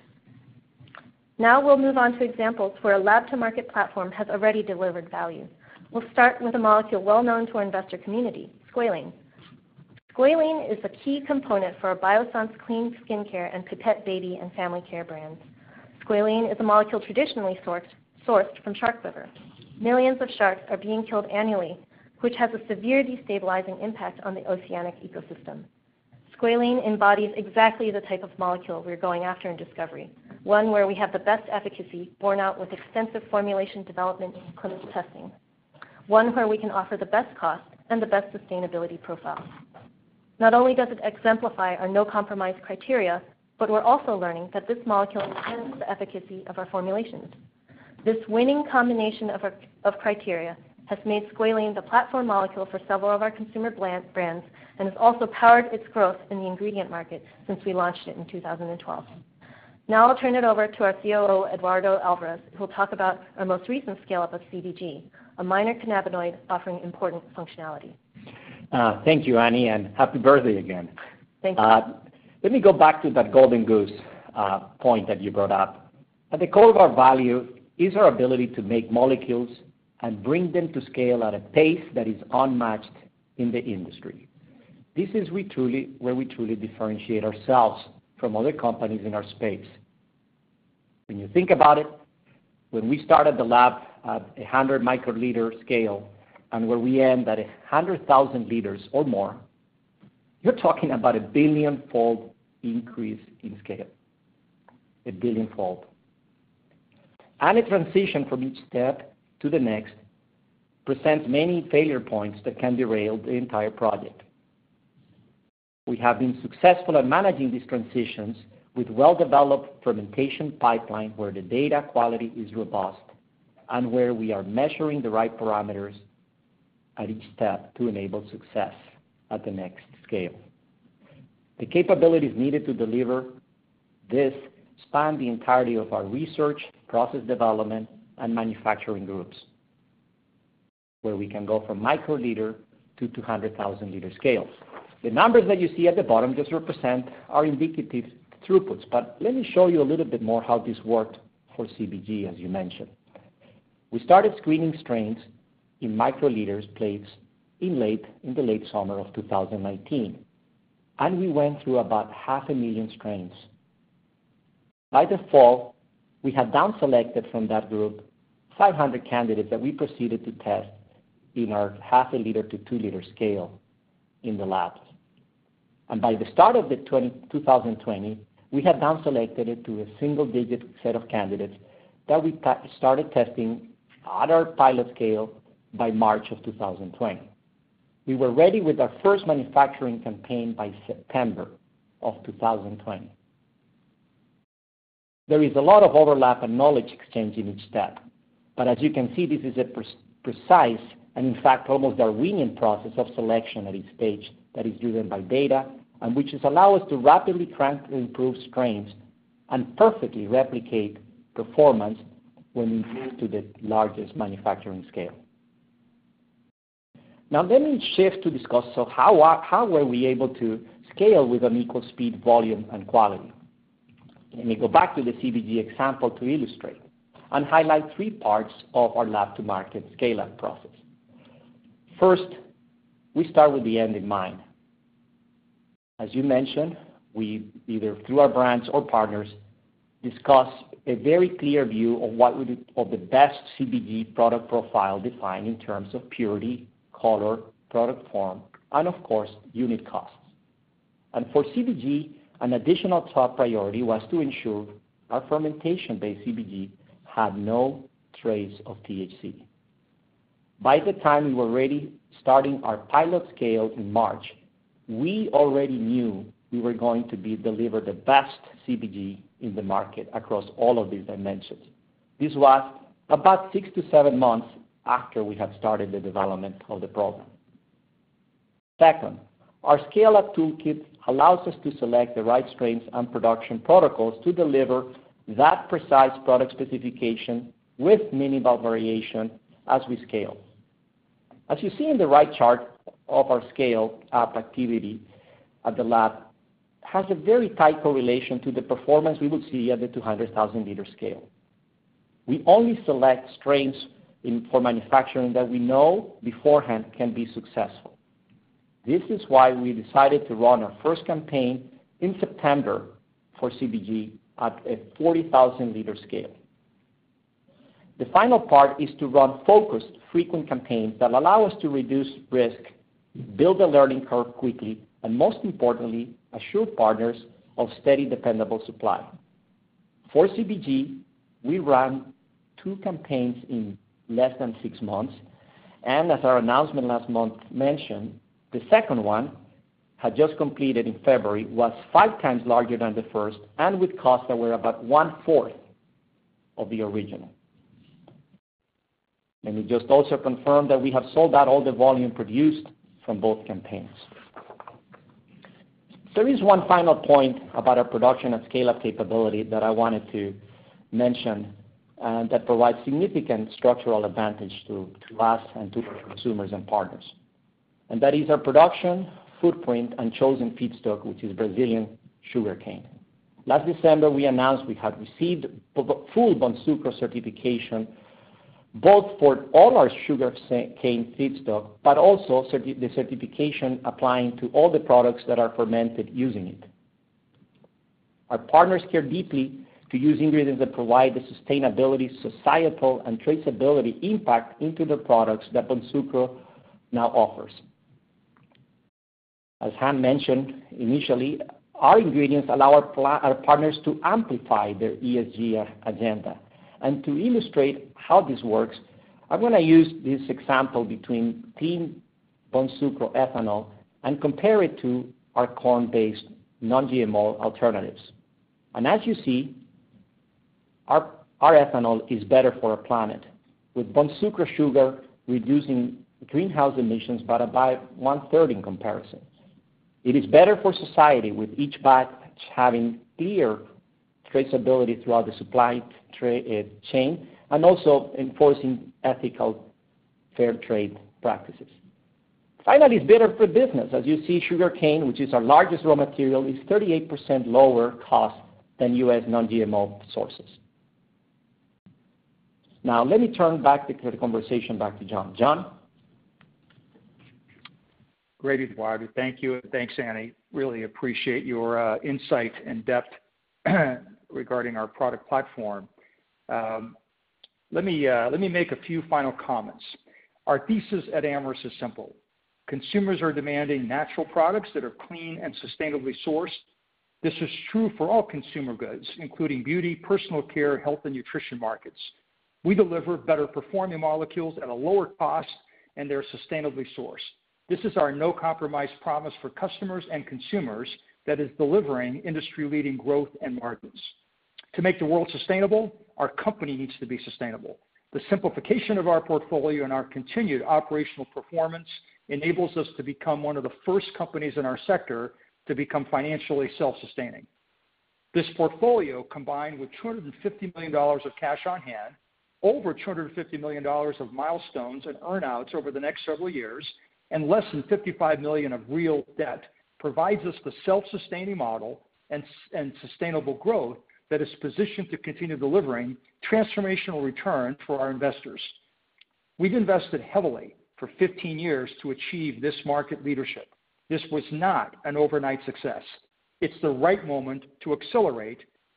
S4: Now we'll move on to examples where a lab-to-market platform has already delivered value. We'll start with a molecule well known to our investor community, squalane. Squalane is a key component for our Biossance clean skincare and Pipette baby and family care brands. Squalane is a molecule traditionally sourced, sourced from shark liver. Millions of sharks are being killed annually, which has a severe destabilizing impact on the oceanic ecosystem. Squalane embodies exactly the type of molecule we're going after in discovery, one where we have the best efficacy borne out with extensive formulation development and clinical testing, one where we can offer the best cost and the best sustainability profile. Not only does it exemplify our no-compromise criteria, but we're also learning that this molecule enhances the efficacy of our formulations. This winning combination of, our, of criteria has made squalane the platform molecule for several of our consumer brands and has also powered its growth in the ingredient market since we launched it in two thousand twelve. Now I'll turn it over to our C O O, Eduardo Alvarez, who will talk about our most recent scale-up of C B G, a minor cannabinoid offering important functionality.
S5: Uh, thank you, Annie, and happy birthday again.
S4: Thank you.
S5: Uh, let me go back to that golden goose uh, point that you brought up. At the core of our value is our ability to make molecules and bring them to scale at a pace that is unmatched in the industry. This is we truly, where we truly differentiate ourselves from other companies in our space. When you think about it, when we started the lab at a one hundred microliter scale and where we end at one hundred thousand liters or more, you're talking about a billion-fold increase in scale, a billion-fold. And a transition from each step to the next presents many failure points that can derail the entire project. We have been successful at managing these transitions with well-developed fermentation pipeline where the data quality is robust and where we are measuring the right parameters at each step to enable success at the next scale. The capabilities needed to deliver this span the entirety of our research, process development, and manufacturing groups, where we can go from microliter to two hundred thousand liter scales. The numbers that you see at the bottom just represent our indicative throughputs, but let me show you a little bit more how this worked for C B G, as you mentioned. We started screening strains in microliters plates in late in the late summer of two thousand nineteen, and we went through about half a million strains. By the fall, we had down selected from that group five hundred candidates that we proceeded to test in our half a liter to two liter scale in the labs. And by the start of the twenty twenty, we had down selected it to a single digit set of candidates that we ta- started testing at our pilot scale by March of two thousand twenty. We were ready with our first manufacturing campaign by September of two thousand twenty. There is a lot of overlap and knowledge exchange in each step, but as you can see, this is a pre- precise and in fact almost Darwinian process of selection at each stage that is driven by data and which is allow us to rapidly crank and improve strains and perfectly replicate performance when we move to the largest manufacturing scale. Now let me shift to discuss so how, how were we able to scale with an equal speed, volume, and quality. Let me go back to the C B G example to illustrate and highlight three parts of our lab-to-market scale-up process. First, we start with the end in mind. As you mentioned, we, either through our brands or partners, discuss a very clear view of what would of the best C B G product profile defined in terms of purity, color, product form, and of course, unit costs. And for C B G, an additional top priority was to ensure our fermentation-based C B G had no trace of T H C. By the time we were ready, starting our pilot scale in March, we already knew we were going to be deliver the best C B G in the market across all of these dimensions. This was about six to seven months after we had started the development of the program. Second, our scale-up toolkit allows us to select the right strains and production protocols to deliver that precise product specification with minimal variation as we scale. As you see in the right chart of our scale-up activity at the lab, has a very tight correlation to the performance we would see at the two hundred thousand liter scale. We only select strains in, for manufacturing that we know beforehand can be successful. This is why we decided to run our first campaign in September for C B G at a forty thousand liter scale. The final part is to run focused, frequent campaigns that allow us to reduce risk, build a learning curve quickly, and most importantly, assure partners of steady, dependable supply. For C B G, we ran two campaigns in less than six months, and as our announcement last month mentioned, the second one had just completed in February, was five times larger than the first, and with costs that were about one-fourth of the original. Let me just also confirm that we have sold out all the volume produced from both campaigns. There is one final point about our production and scale-up capability that I wanted to mention, and that provides significant structural advantage to, to us and to our consumers and partners. And that is our production, footprint, and chosen feedstock, which is Brazilian sugarcane. Last December, we announced we had received full Bonsucro certification, both for all our sugarcane feedstock, but also certi- the certification applying to all the products that are fermented using it. Our partners care deeply to use ingredients that provide the sustainability, societal, and traceability impact into the products that Bonsucro now offers. As Han mentioned initially, our ingredients allow our, pl- our partners to amplify their E S G agenda. And to illustrate how this works, I'm going to use this example between clean Bonsucro ethanol and compare it to our corn-based non-G M O alternatives. And as you see, our, our ethanol is better for our planet, with Bonsucro sugar reducing greenhouse emissions by about one-third in comparison. It is better for society, with each batch having clear traceability throughout the supply tra- uh, chain, and also enforcing ethical fair trade practices. Finally, it's better for business. As you see, sugarcane, which is our largest raw material, is thirty-eight percent lower cost than U S non-G M O sources. Now, let me turn back the, the conversation back to John. John?
S3: Great, Eduardo. Thank you. Thanks, Annie. Really appreciate your uh, insight and depth regarding our product platform. Um, let me, uh, let me make a few final comments. Our thesis at Amyris is simple. Consumers are demanding natural products that are clean and sustainably sourced. This is true for all consumer goods, including beauty, personal care, health, and nutrition markets. We deliver better performing molecules at a lower cost, and they're sustainably sourced. This is our no-compromise promise for customers and consumers that is delivering industry-leading growth and margins. To make the world sustainable, our company needs to be sustainable. The simplification of our portfolio and our continued operational performance enables us to become one of the first companies in our sector to become financially self-sustaining. This portfolio, combined with two hundred fifty million dollars of cash on hand, over two hundred fifty million dollars of milestones and earnouts over the next several years, and less than fifty-five million dollars of real debt, provides us the self-sustaining model and, and sustainable growth that is positioned to continue delivering transformational return for our investors. We've invested heavily for fifteen years to achieve this market leadership. This was not an overnight success. It's the right moment to accelerate.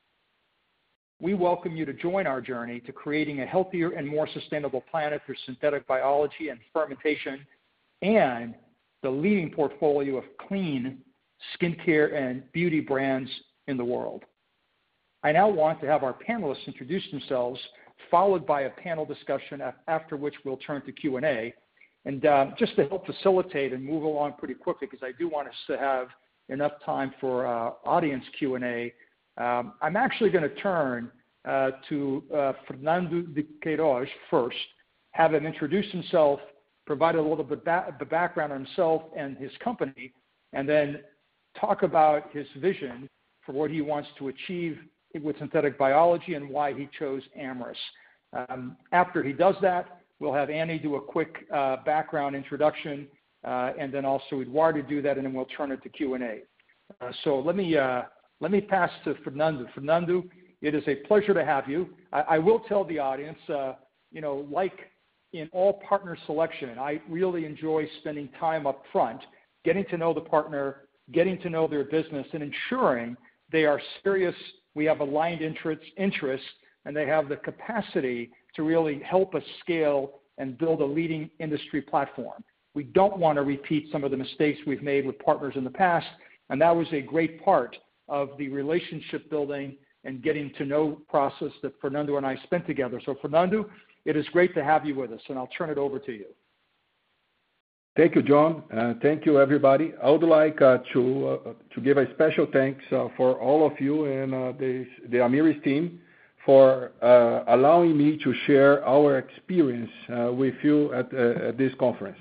S3: We welcome you to join our journey to creating a healthier and more sustainable planet through synthetic biology and fermentation and the leading portfolio of clean skincare and beauty brands in the world. I now want to have our panelists introduce themselves, followed by a panel discussion, after which we'll turn to Q and A. And uh, just to help facilitate and move along pretty quickly, because I do want us to have enough time for uh, audience Q and A, um, I'm actually going to turn uh, to uh, Fernando de Queiroz first, have him introduce himself, provide a little bit of ba- background on himself and his company, and then talk about his vision for what he wants to achieve with synthetic biology and why he chose Amyris. Um, after he does that, we'll have Annie do a quick uh, background introduction, uh, and then also Eduardo do that, and then we'll turn it to Q and A. Uh, so let me uh, let me pass to Fernando. Fernando, it is a pleasure to have you. I, I will tell the audience, uh, you know, like in all partner selection, I really enjoy spending time up front, getting to know the partner, getting to know their business, and ensuring they are serious, we have aligned interests, interests, and they have the capacity to really help us scale and build a leading industry platform. We don't want to repeat some of the mistakes we've made with partners in the past, and that was a great part of the relationship building and getting to know process that Fernando and I spent together. So Fernando, it is great to have you with us, and I'll turn it over to you.
S6: Thank you, John. Uh, thank you, everybody. I would like uh, to uh, to give a special thanks uh, for all of you and uh, the, the Amyris team for uh, allowing me to share our experience uh, with you at, uh, at this conference.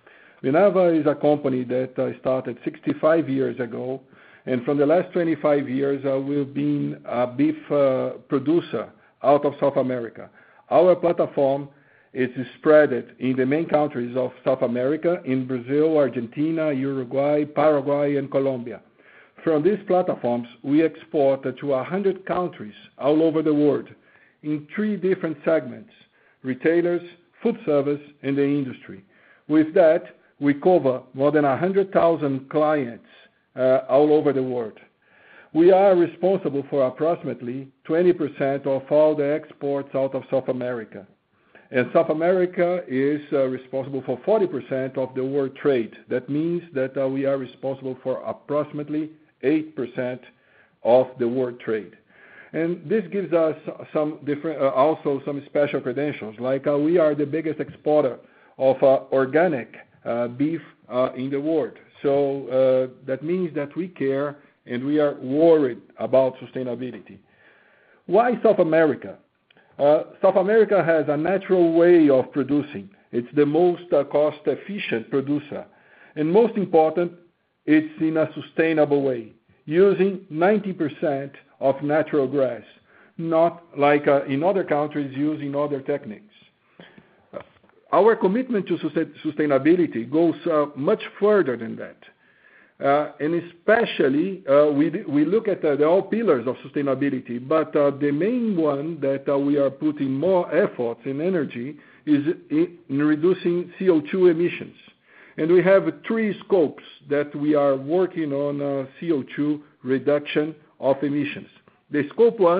S6: Minerva is a company that uh, started sixty-five years ago, and from the last twenty-five years, uh, we've been a beef uh, producer out of South America. Our platform is spread in the main countries of South America, in Brazil, Argentina, Uruguay, Paraguay, and Colombia. From these platforms, we export to one hundred countries all over the world in three different segments: retailers, food service, and the industry. With that, we cover more than one hundred thousand clients uh, all over the world. We are responsible for approximately twenty percent of all the exports out of South America. And South America is uh, responsible for forty percent of the world trade. That means that uh, we are responsible for approximately eight percent of the world trade. And this gives us some different, uh, also some special credentials, like uh, we are the biggest exporter of uh, organic uh, beef uh, in the world. So uh, that means that we care and we are worried about sustainability. Why South America? Uh, South America has a natural way of producing. It's the most uh, cost-efficient producer. And most important, it's in a sustainable way, using ninety percent of natural grass, not like uh, in other countries using other techniques. Uh, our commitment to sustainability goes uh, much further than that. Uh, and especially, uh, we, we look at uh, the all pillars of sustainability, but uh, the main one that uh, we are putting more efforts and energy is in, in reducing C O two emissions. And we have three scopes that we are working on uh, C O two reduction of emissions. The scope one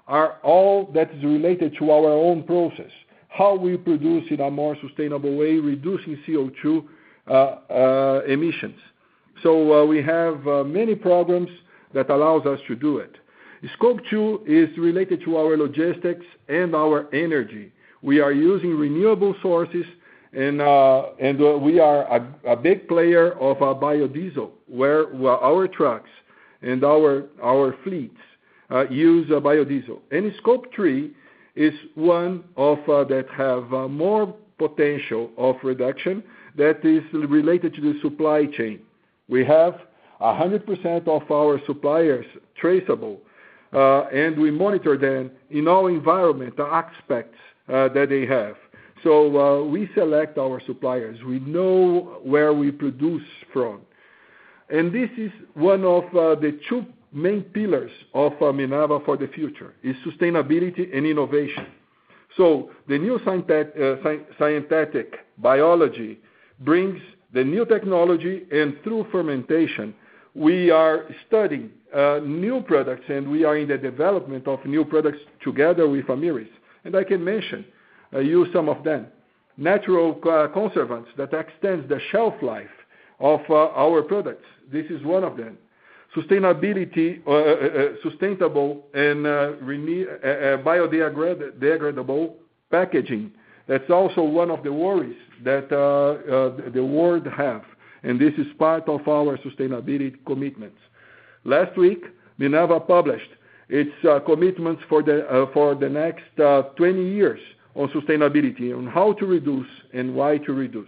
S6: are all that is related to our own process, how we produce in a more sustainable way, reducing C O two uh, uh, emissions. So uh, we have uh, many programs that allows us to do it. Scope two is related to our logistics and our energy. We are using renewable sources, and, uh, and uh, we are a, a big player of uh, biodiesel, where well, our trucks and our, our fleets uh, use uh, biodiesel. And scope three is one of uh, that have uh, more potential of reduction that is related to the supply chain. We have one hundred percent of our suppliers traceable, uh, and we monitor them in all environmental aspects uh, that they have. So uh, we select our suppliers. We know where we produce from. And this is one of uh, the two main pillars of uh, Minerva for the future, is sustainability and innovation. So the new scientific, uh, scientific biology brings the new technology, and through fermentation, we are studying uh, new products, and we are in the development of new products together with Amyris. And I can mention, uh, use some of them. Natural uh, conservants that extends the shelf life of uh, our products. This is one of them. Sustainability, uh, uh, sustainable and uh, renew, uh, uh, biodegradable packaging. That's also one of the worries that uh, uh, the world have, and this is part of our sustainability commitments. Last week, Minerva published its uh, commitments for the, uh, for the next uh, twenty years on sustainability, on how to reduce and why to reduce.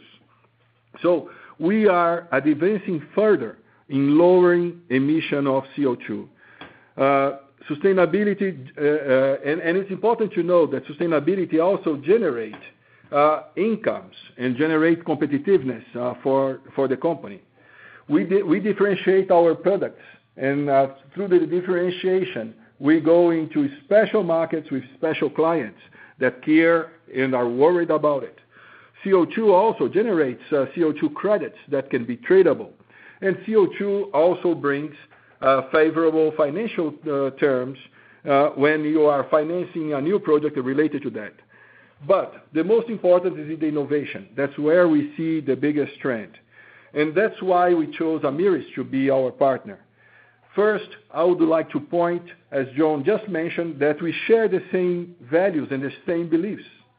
S6: So we are advancing further in lowering emission of C O two. Uh, sustainability, uh, uh, and, and it's important to know that sustainability also generates uh, incomes and generate competitiveness uh, for, for the company. We, di we differentiate our products, and uh, through the differentiation, we go into special markets with special clients that care and are worried about it. C O two also generates uh, C O two credits that can be tradable. And C O two also brings uh, favorable financial uh, terms uh, when you are financing a new project related to that. But the most important is the innovation. That's where we see the biggest trend. And that's why we chose Amyris to be our partner. First, I would like to point, as John just mentioned, that we share the same values and the same beliefs.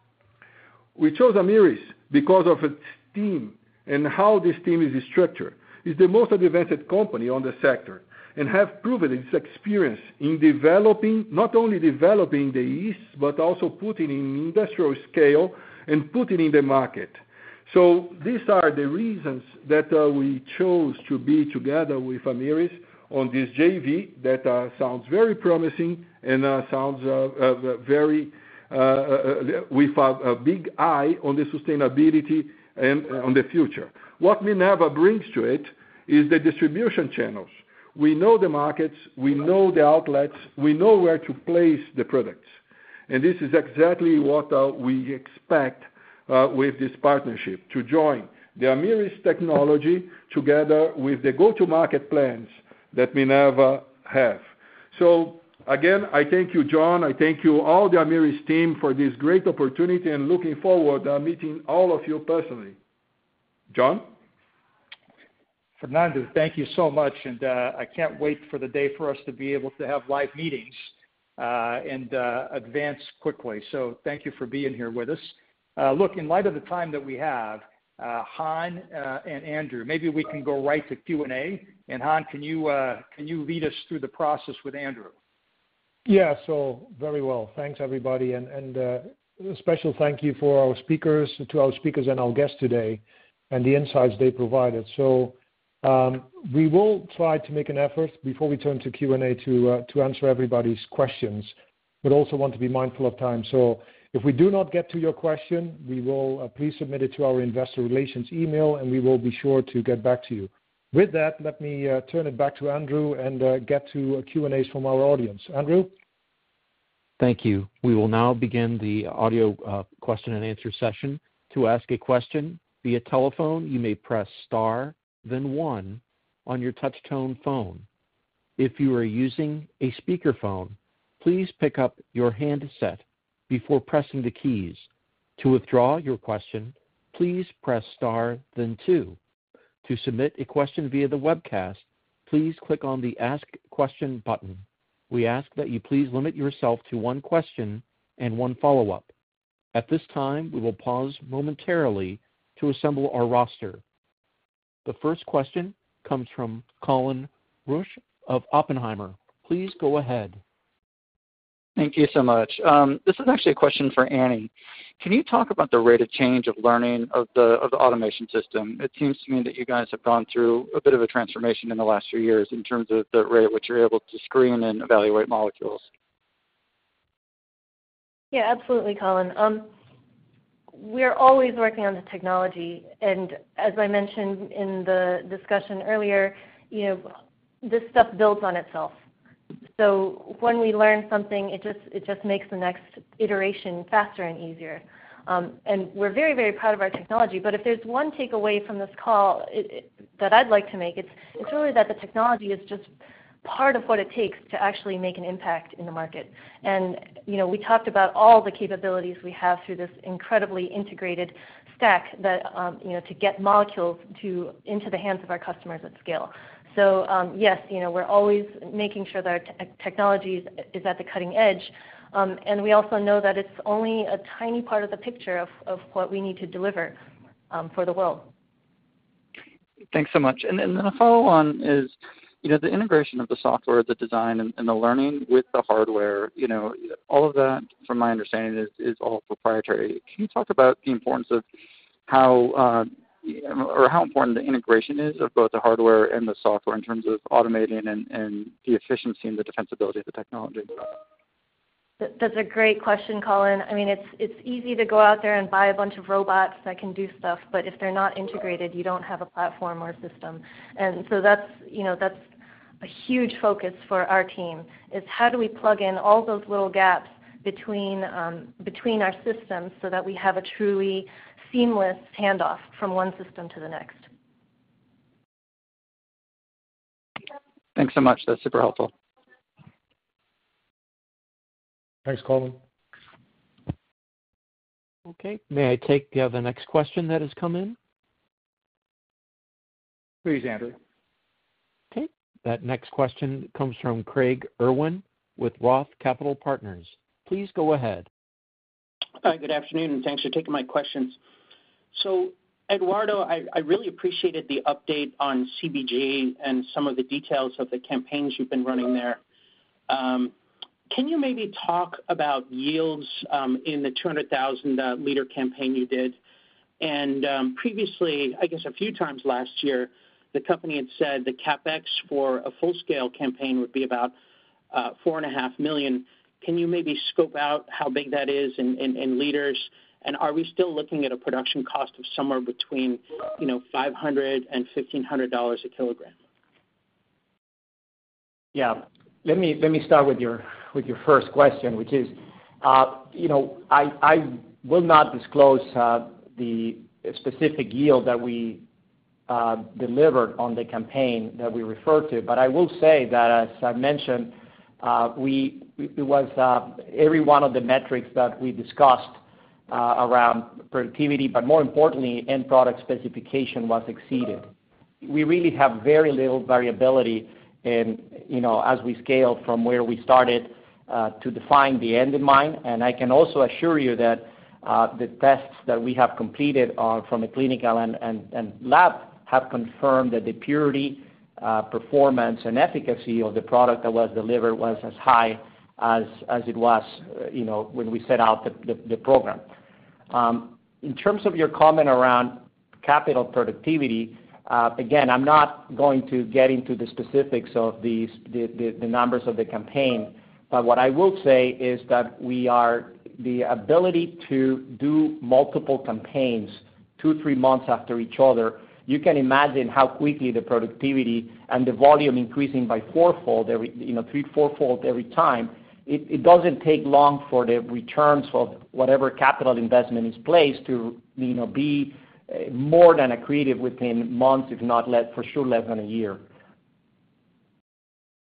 S6: We chose Amyris because of its team and how this team is structured. It's the most advanced company on the sector and have proven its experience in developing, not only developing the yeast, but also putting in industrial scale and putting in the market. So these are the reasons that uh, we chose to be together with Amyris on this J V that uh, sounds very promising and uh, sounds uh, uh, very uh, uh, with a, a big eye on the sustainability and uh, on the future. What Minerva brings to it is the distribution channels. We know the markets, we know the outlets, we know where to place the products. And this is exactly what uh, we expect uh, with this partnership, to join the Amyris technology together with the go-to-market plans that Minerva have. So again, I thank you, John. I thank you, all the Amyris team, for this great opportunity, and looking forward to uh, meeting all of you personally. John?
S3: Fernando, thank you so much, and uh, I can't wait for the day for us to be able to have live meetings uh, and uh, advance quickly. So thank you for being here with us. Uh, look, in light of the time that we have, uh, Han uh, and Andrew, maybe we can go right to Q and A. And Han, can you uh, can you lead us through the process with Andrew?
S2: Yeah, so very well. Thanks, everybody, and and uh, a special thank you for our speakers, to our speakers and our guests today, and the insights they provided. So. Um, we will try to make an effort before we turn to Q and A to, uh, to answer everybody's questions, but also want to be mindful of time. So if we do not get to your question, we will uh, please submit it to our investor relations email, and we will be sure to get back to you. With that, let me uh, turn it back to Andrew and uh, get to uh, Q and A's from our audience. Andrew?
S1: Thank you. We will now begin the audio uh, question and answer session. To ask a question via telephone, you may press star then one on your touch-tone phone. If you are using a speakerphone, please pick up your handset before pressing the keys. To withdraw your question, please press star, then two. To submit a question via the webcast, please click on the Ask Question button. We ask that you please limit yourself to one question and one follow-up. At this time, we will pause momentarily to assemble our roster. The first question comes from Colin Rusch of Oppenheimer. Please go ahead.
S7: Thank you so much. Um, this is actually a question for Annie. Can you talk about the rate of change of learning of the of the automation system? It seems to me that you guys have gone through a bit of a transformation in the last few years in terms of the rate at which you're able to screen and evaluate molecules.
S4: Yeah, absolutely, Colin. Um, we're always working on the technology, and as I mentioned in the discussion earlier, you know, this stuff builds on itself. So when we learn something, it just it just makes the next iteration faster and easier. Um, and we're very, very proud of our technology. But if there's one takeaway from this call it, it, that I'd like to make, it's it's really that the technology is just part of what it takes to actually make an impact in the market. And you know, we talked about all the capabilities we have through this incredibly integrated stack that um, you know to get molecules to into the hands of our customers at scale. So um, yes, you know, we're always making sure that our te- technology is, is at the cutting edge, um, and we also know that it's only a tiny part of the picture of, of what we need to deliver um, for the world.
S7: Thanks so much. And, and then a follow-on is, you know, the integration of the software, the design, and, and the learning with the hardware. You know, all of that, from my understanding, is, is all proprietary. Can you talk about the importance of how uh, or how important the integration is of both the hardware and the software in terms of automating and, and the efficiency and the defensibility of the technology?
S4: That's a great question, Colin. I mean, it's it's easy to go out there and buy a bunch of robots that can do stuff, but if they're not integrated, you don't have a platform or a system. And so that's, you know, that's a huge focus for our team, is how do we plug in all those little gaps between um, between our systems so that we have a truly seamless handoff from one system to the next.
S7: Thanks so much. That's super helpful.
S2: Thanks, Colin.
S1: Okay. May I take uh, the next question that has come in?
S3: Please, Andrew.
S1: Okay. That next question comes from Craig Irwin with Roth Capital Partners. Please go ahead.
S8: Hi, good afternoon, and thanks for taking my questions. So, Eduardo, I, I really appreciated the update on C B G and some of the details of the campaigns you've been running there. Um, can you maybe talk about yields um, in the two hundred thousand uh, liter campaign you did? And um, previously, I guess a few times last year, the company had said the CapEx for a full-scale campaign would be about uh, four and a half million. Can you maybe scope out how big that is in, in, in liters? And are we still looking at a production cost of somewhere between, you know, five hundred dollars and fifteen hundred dollars a kilogram?
S5: Yeah, let me let me start with your with your first question, which is, uh, you know, I I will not disclose uh, the specific yield that we uh, delivered on the campaign that we referred to, but I will say that, as I mentioned, uh, we it was uh, every one of the metrics that we discussed Uh, around productivity, but more importantly, end product specification was exceeded. We really have very little variability in, you know, as we scale from where we started uh, to define the end in mind. And I can also assure you that uh, the tests that we have completed uh, from a clinical and, and, and lab have confirmed that the purity, uh, performance, and efficacy of the product that was delivered was as high as, as it was, uh, you know, when we set out the, the, the program. Um, in terms of your comment around capital productivity, uh, again, I'm not going to get into the specifics of these, the, the, the numbers of the campaign, but what I will say is that we are the ability to do multiple campaigns two, three months after each other. You can imagine how quickly the productivity and the volume increasing by fourfold every, you know, three, fourfold every time. It, it doesn't take long for the returns of whatever capital investment is placed to, you know, be uh, more than accretive within months, if not less, for sure less than a year.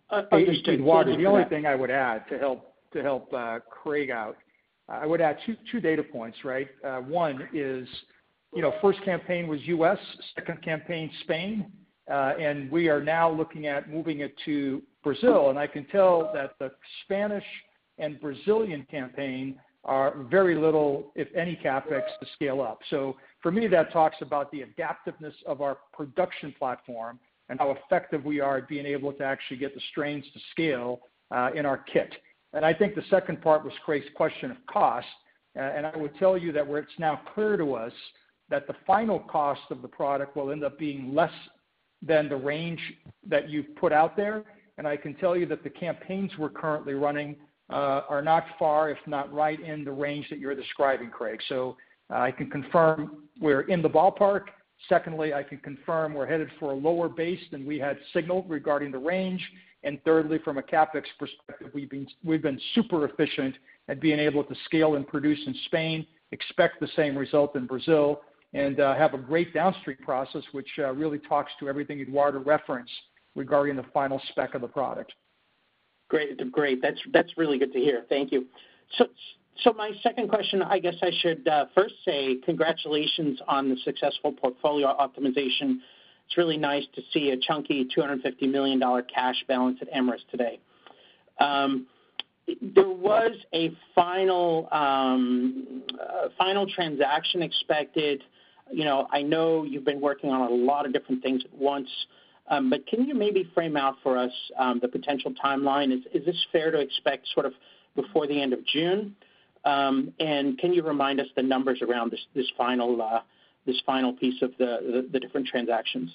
S8: Uh, understood.
S3: Eduardo, the only thing I would add to help to help uh, Craig out, I would add two two data points, right? Uh, one is, you know, first campaign was U S, second campaign Spain, uh, and we are now looking at moving it to Brazil. And I can tell that the Spanish and Brazilian campaign are very little, if any, capex to scale up. So for me, that talks about the adaptiveness of our production platform and how effective we are at being able to actually get the strains to scale uh, in our kit. And I think the second part was Craig's question of cost. Uh, and I would tell you that where it's now clear to us that the final cost of the product will end up being less than the range that you've put out there. And I can tell you that the campaigns we're currently running uh, are not far, if not right in the range that you're describing, Craig. So uh, I can confirm we're in the ballpark. Secondly, I can confirm we're headed for a lower base than we had signaled regarding the range. And thirdly, from a capex perspective, we've been, we've been super efficient at being able to scale and produce in Spain, expect the same result in Brazil, and uh, have a great downstream process, which uh, really talks to everything Eduardo referenced regarding the final spec of the product.
S8: Great, great. That's that's really good to hear. Thank you. So, so my second question, I guess I should uh, first say congratulations on the successful portfolio optimization. It's really nice to see a chunky two hundred fifty million dollars cash balance at Amyris today. Um, there was a final um, uh, final transaction expected. You know, I know you've been working on a lot of different things at once, um, but can you maybe frame out for us um, the potential timeline? Is, is this fair to expect sort of before the end of June? Um, and can you remind us the numbers around this, this final uh, this final piece of the, the, the different transactions?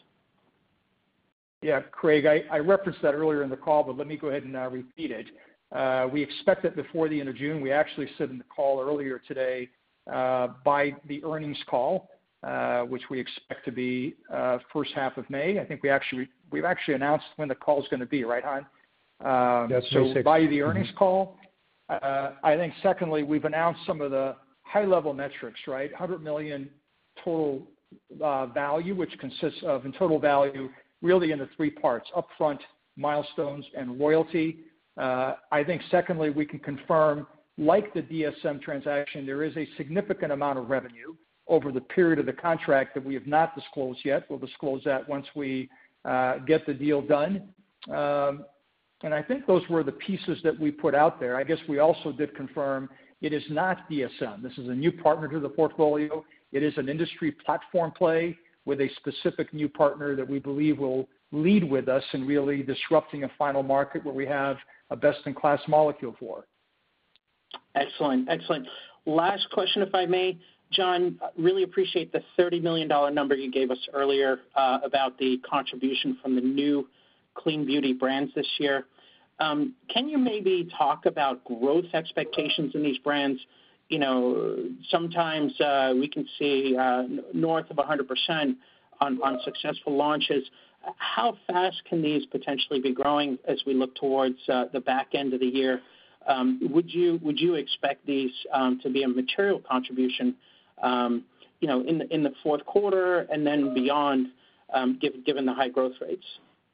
S3: Yeah, Craig, I, I referenced that earlier in the call, but let me go ahead and uh, repeat it. Uh, we expect it before the end of June. We actually said in the call earlier today uh, by the earnings call, uh, which we expect to be uh, first half of May. I think we actually we've actually announced when the call is going to be, right, Han? Uh,
S2: That's
S3: so by the earnings mm-hmm. call. Uh, I think secondly, we've announced some of the high-level metrics, right? one hundred million total uh, value, which consists of in total value really in the three parts: upfront, milestones, and royalty. Uh, I think secondly, we can confirm, like the D S M transaction, there is a significant amount of revenue over the period of the contract that we have not disclosed yet. We'll disclose that once we uh, get the deal done. Um, and I think those were the pieces that we put out there. I guess we also did confirm it is not D S M. This is a new partner to the portfolio. It is an industry platform play with a specific new partner that we believe will lead with us in really disrupting a final market where we have a best-in-class molecule for.
S8: Excellent, excellent. Last question, if I may. John, really appreciate the thirty million dollars number you gave us earlier uh, about the contribution from the new clean beauty brands this year. Um, can you maybe talk about growth expectations in these brands? You know, sometimes uh, we can see uh, north of one hundred percent on, on successful launches. How fast can these potentially be growing as we look towards uh, the back end of the year? Um, would you would you expect these um, to be a material contribution, um, you know, in the in the fourth quarter and then beyond, um, given given the high growth rates?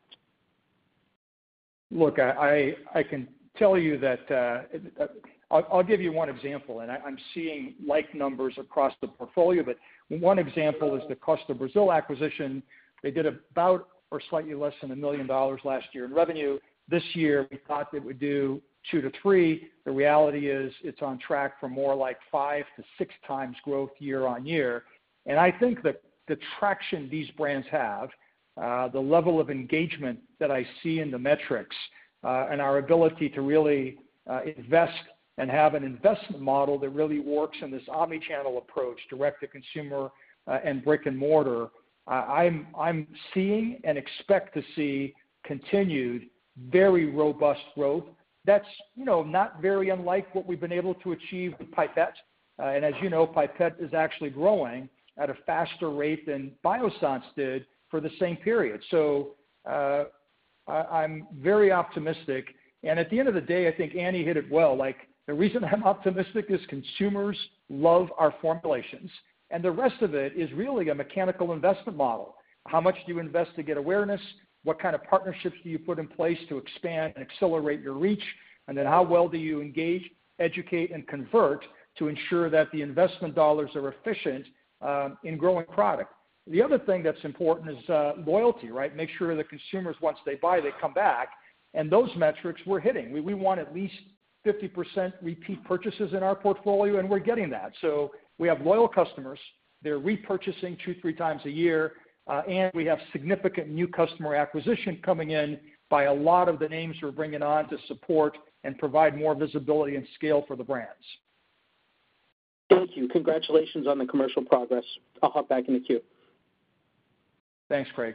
S3: Look, I I, I can tell you that uh, I'll, I'll give you one example, and I, I'm seeing like numbers across the portfolio. But one example is the Costa Brazil acquisition. They did about or slightly less than a million dollars last year in revenue. This year, we thought it would do two to three. The reality is it's on track for more like five to six times growth year on year. And I think that the traction these brands have, uh, the level of engagement that I see in the metrics, uh, and our ability to really uh, invest and have an investment model that really works in this omni-channel approach, direct to consumer uh, and brick and mortar, uh, I'm, I'm seeing and expect to see continued very robust growth. That's, you know, not very unlike what we've been able to achieve with Pipette. Uh, and as you know, Pipette is actually growing at a faster rate than Biossance did for the same period. So uh, I, I'm very optimistic. And at the end of the day, I think Annie hit it well. Like, the reason I'm optimistic is consumers love our formulations. And the rest of it is really a mechanical investment model. How much do you invest to get awareness? What kind of partnerships do you put in place to expand and accelerate your reach? And then how well do you engage, educate, and convert to ensure that the investment dollars are efficient uh, in growing product? The other thing that's important is uh, loyalty, right? Make sure the consumers, once they buy, they come back. And those metrics we're hitting. We, we want at least fifty percent repeat purchases in our portfolio, and we're getting that. So we have loyal customers. They're repurchasing two, three times a year, uh, and we have significant new customer acquisition coming in by a lot of the names we're bringing on to support and provide more visibility and scale for the brands.
S8: Thank you. Congratulations on the commercial progress. I'll hop back in the queue.
S3: Thanks, Craig.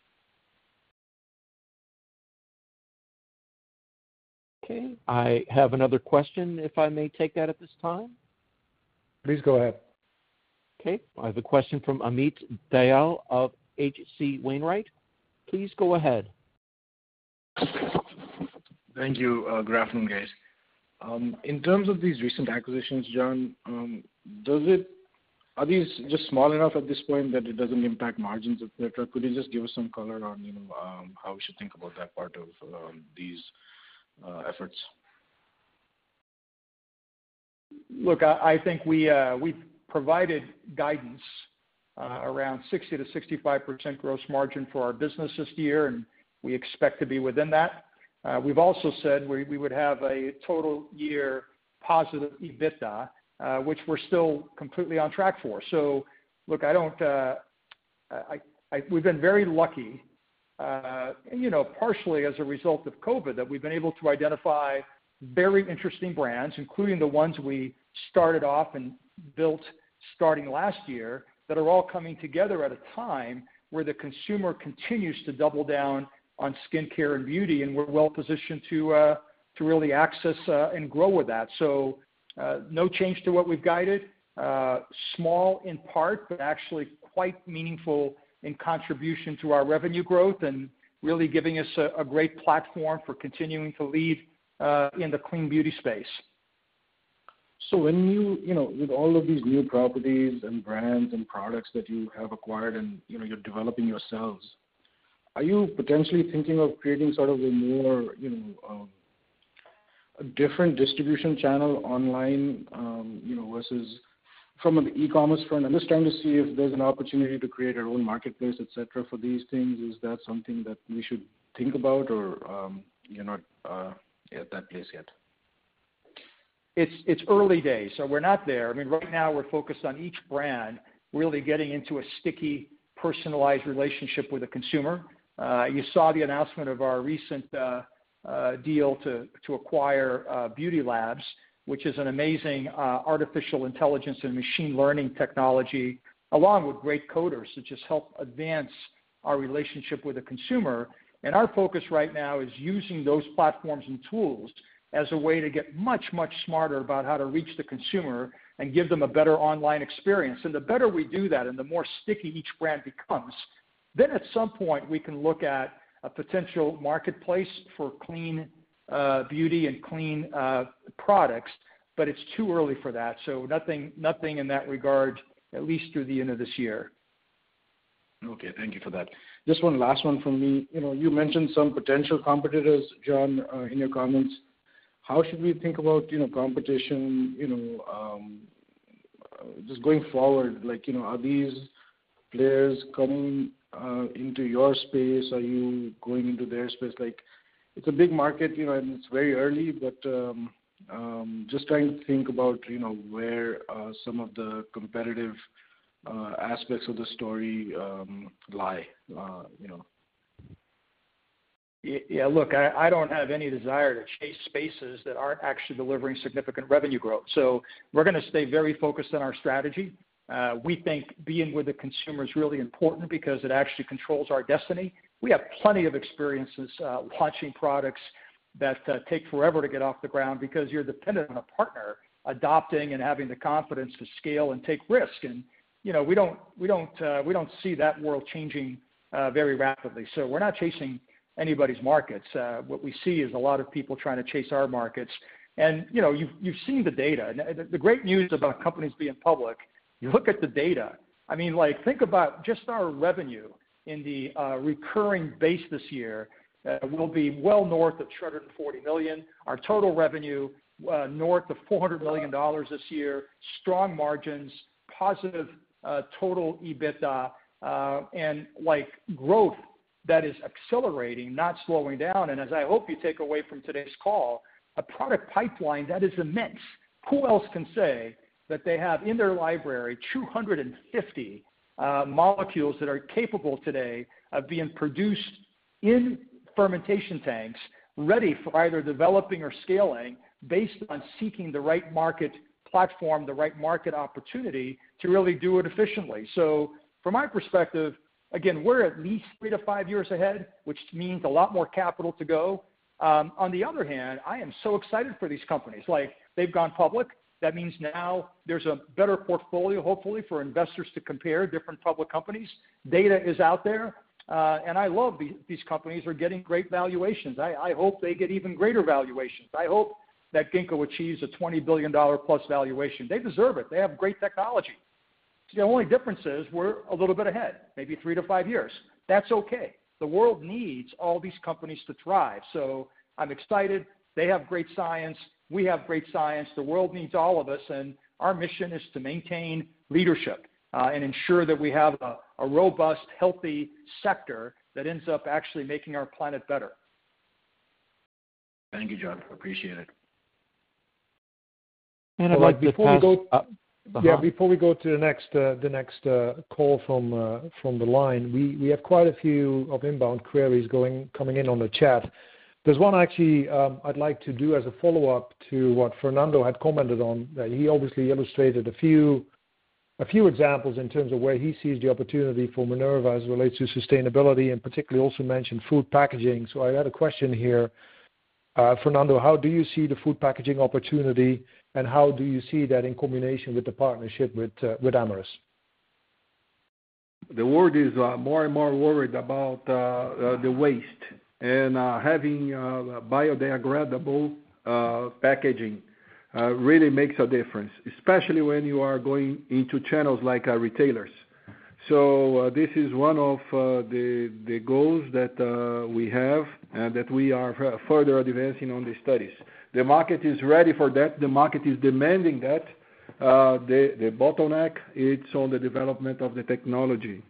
S1: Okay, I have another question, if I may take that at this time.
S2: Please go ahead.
S1: Okay, I have a question from Amit Dayal of H C Wainwright. Please go ahead.
S9: Thank you. Uh, good afternoon, guys. Um, in terms of these recent acquisitions, John, um, does it are these just small enough at this point that it doesn't impact margins, et cetera? Could you just give us some color on you know um, how we should think about that part of um, these uh, efforts?
S3: Look, I, I think we uh, we've provided guidance uh, around sixty to sixty-five percent gross margin for our business this year, and we expect to be within that. Uh, we've also said we, we would have a total year positive EBITDA, uh, which we're still completely on track for. So, look, I don't. Uh, I, I, we've been very lucky, uh, and, you know, partially as a result of COVID, that we've been able to identify very interesting brands, including the ones we started off and built starting last year, that are all coming together at a time where the consumer continues to double down on skincare and beauty, and we're well positioned to uh, to really access uh, and grow with that. So uh, no change to what we've guided. Uh, small in part, but actually quite meaningful in contribution to our revenue growth, and really giving us a, a great platform for continuing to lead uh, in the clean beauty space.
S9: So when you, you know, with all of these new properties and brands and products that you have acquired and, you know, you're developing yourselves, are you potentially thinking of creating sort of a more, you know, um, a different distribution channel online, um, you know, versus from an e-commerce front? I'm just trying to see if there's an opportunity to create our own marketplace, et cetera, for these things. Is that something that we should think about, or um, you're not uh, at that place yet?
S3: It's it's early days, so we're not there. I mean, right now we're focused on each brand really getting into a sticky, personalized relationship with the consumer. Uh, you saw the announcement of our recent uh, uh, deal to, to acquire uh, Beauty Labs, which is an amazing uh, artificial intelligence and machine learning technology, along with great coders to just help advance our relationship with the consumer. And our focus right now is using those platforms and tools as a way to get much, much smarter about how to reach the consumer and give them a better online experience. And the better we do that and the more sticky each brand becomes, then at some point we can look at a potential marketplace for clean uh, beauty and clean uh, products, but it's too early for that. So nothing, nothing in that regard, at least through the end of this year.
S9: Okay, thank you for that. Just one last one from me. You know, you mentioned some potential competitors, John, uh, in your comments. How should we think about, you know, competition, you know, um, uh, just going forward? Like, you know, are these players coming uh, into your space? Are you going into their space? Like, it's a big market, you know, and it's very early, but um, um, just trying to think about, you know, where uh, some of the competitive uh, aspects of the story um, lie, uh, you know.
S3: Yeah, look, I, I don't have any desire to chase spaces that aren't actually delivering significant revenue growth. So we're going to stay very focused on our strategy. Uh, we think being with the consumer is really important because it actually controls our destiny. We have plenty of experiences uh, launching products that uh, take forever to get off the ground because you're dependent on a partner adopting and having the confidence to scale and take risk. And you know, we don't we don't uh, we don't see that world changing uh, very rapidly. So we're not chasing anybody's markets. Uh, what we see is a lot of people trying to chase our markets. And, you know, you've, you've seen the data. And the great news about companies being public, you look at the data. I mean, like, think about just our revenue in the uh, recurring base this year uh, will be well north of two hundred forty million dollars. Our total revenue uh, north of four hundred million dollars this year, strong margins, positive uh, total EBITDA, uh, and like growth that is accelerating, not slowing down. And as I hope you take away from today's call, a product pipeline that is immense. Who else can say that they have in their library two hundred fifty uh, molecules that are capable today of being produced in fermentation tanks, ready for either developing or scaling based on seeking the right market platform, the right market opportunity to really do it efficiently. So from my perspective, again, we're at least three to five years ahead, which means a lot more capital to go. Um, on the other hand, I am so excited for these companies. Like, they've gone public. That means now there's a better portfolio, hopefully, for investors to compare different public companies. Data is out there. Uh, and I love these, these companies are getting great valuations. I, I hope they get even greater valuations. I hope that Ginkgo achieves a twenty billion dollars plus valuation. They deserve it. They have great technology. The only difference is we're a little bit ahead, maybe three to five years. That's okay. The world needs all these companies to thrive. So I'm excited. They have great science. We have great science. The world needs all of us, and our mission is to maintain leadership uh, and ensure that we have a, a robust, healthy sector that ends up actually making our planet better.
S9: Thank you, John. Appreciate it.
S1: And I'd
S2: Well,
S1: like to
S2: before
S1: pass,
S2: we go,
S1: uh, uh-huh.
S2: yeah, before we go to the next uh, the next uh, call from uh, from the line, we, we have quite a few of inbound queries going coming in on the chat. There's one actually um, I'd like to do as a follow-up to what Fernando had commented on. Uh, he obviously illustrated a few a few examples in terms of where he sees the opportunity for Minerva as it relates to sustainability, and particularly also mentioned food packaging. So I had a question here. Uh, Fernando, how do you see the food packaging opportunity, and how do you see that in combination with the partnership with uh, with Amyris?
S6: The world is uh, more and more worried about uh, uh, the waste, and uh, having uh, biodegradable uh, packaging uh, really makes a difference, especially when you are going into channels like uh, retailers. So uh, this is one of uh, the, the goals that uh, we have and that we are further advancing on the studies. The market is ready for that. The market is demanding that. Uh, the, the bottleneck is on the development of the technology.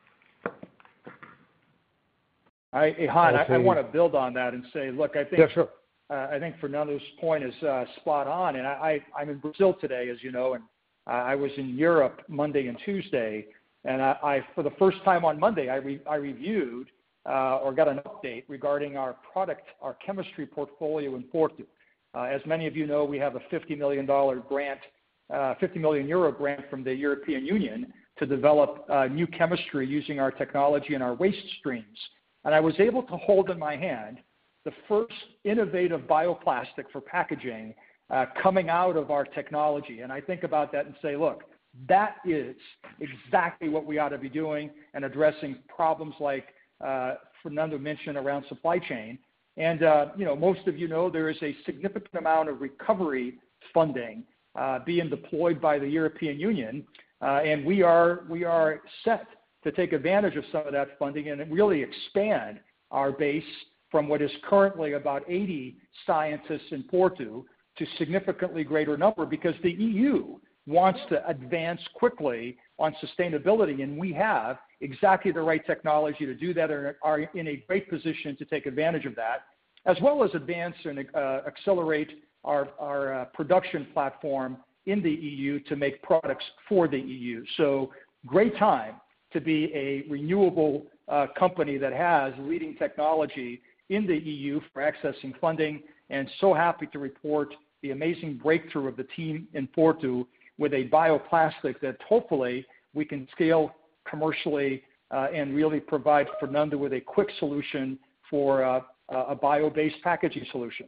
S3: I, hey, Han, I, I want to build on that and say, look, I think
S2: yeah, sure.
S3: uh, I think Fernando's point is uh, spot on. And I, I, I'm in Brazil today, as you know, and uh, I was in Europe Monday and Tuesday. And I, I, for the first time on Monday, I, re, I reviewed uh, or got an update regarding our product, our chemistry portfolio in Porto. Uh, as many of you know, we have a fifty million dollars grant, uh, fifty million euro grant from the European Union to develop uh, new chemistry using our technology and our waste streams. And I was able to hold in my hand the first innovative bioplastic for packaging uh, coming out of our technology. And I think about that and say, look, that is exactly what we ought to be doing and addressing problems like uh, Fernando mentioned around supply chain. And, uh, you know, most of you know there is a significant amount of recovery funding uh, being deployed by the European Union. Uh, and we are, we are set to take advantage of some of that funding and really expand our base from what is currently about eighty scientists in Porto to significantly greater number, because the E U wants to advance quickly on sustainability, and we have exactly the right technology to do that and are in a great position to take advantage of that, as well as advance and uh, accelerate our, our uh, production platform in the E U to make products for the E U. So great time to be a renewable uh, company that has leading technology in the E U for accessing funding, and so happy to report the amazing breakthrough of the team in Porto with a bioplastic that hopefully we can scale commercially uh, and really provide Fernando with a quick solution for uh, a bio-based packaging solution.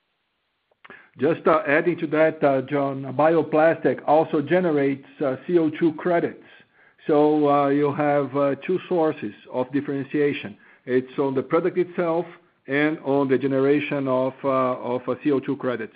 S6: Just uh, adding to that, uh, John, bioplastic also generates uh, C O two credits. So uh, you have uh, two sources of differentiation. It's on the product itself and on the generation of, uh, of uh, C O two credits.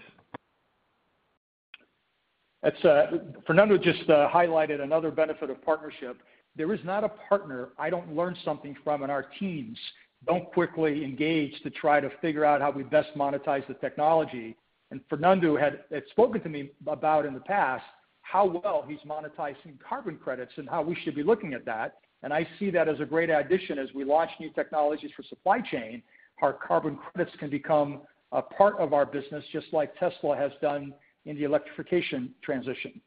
S3: That's, uh, Fernando just uh, highlighted another benefit of partnership. there is not a partner I don't learn something from, and our teams don't quickly engage to try to figure out how we best monetize the technology. And Fernando had, had spoken to me about in the past how well he's monetizing carbon credits and how we should be looking at that. And I see that as a great addition as we launch new technologies for supply chain. Our carbon credits can become a part of our business, just like Tesla has done in the electrification transition.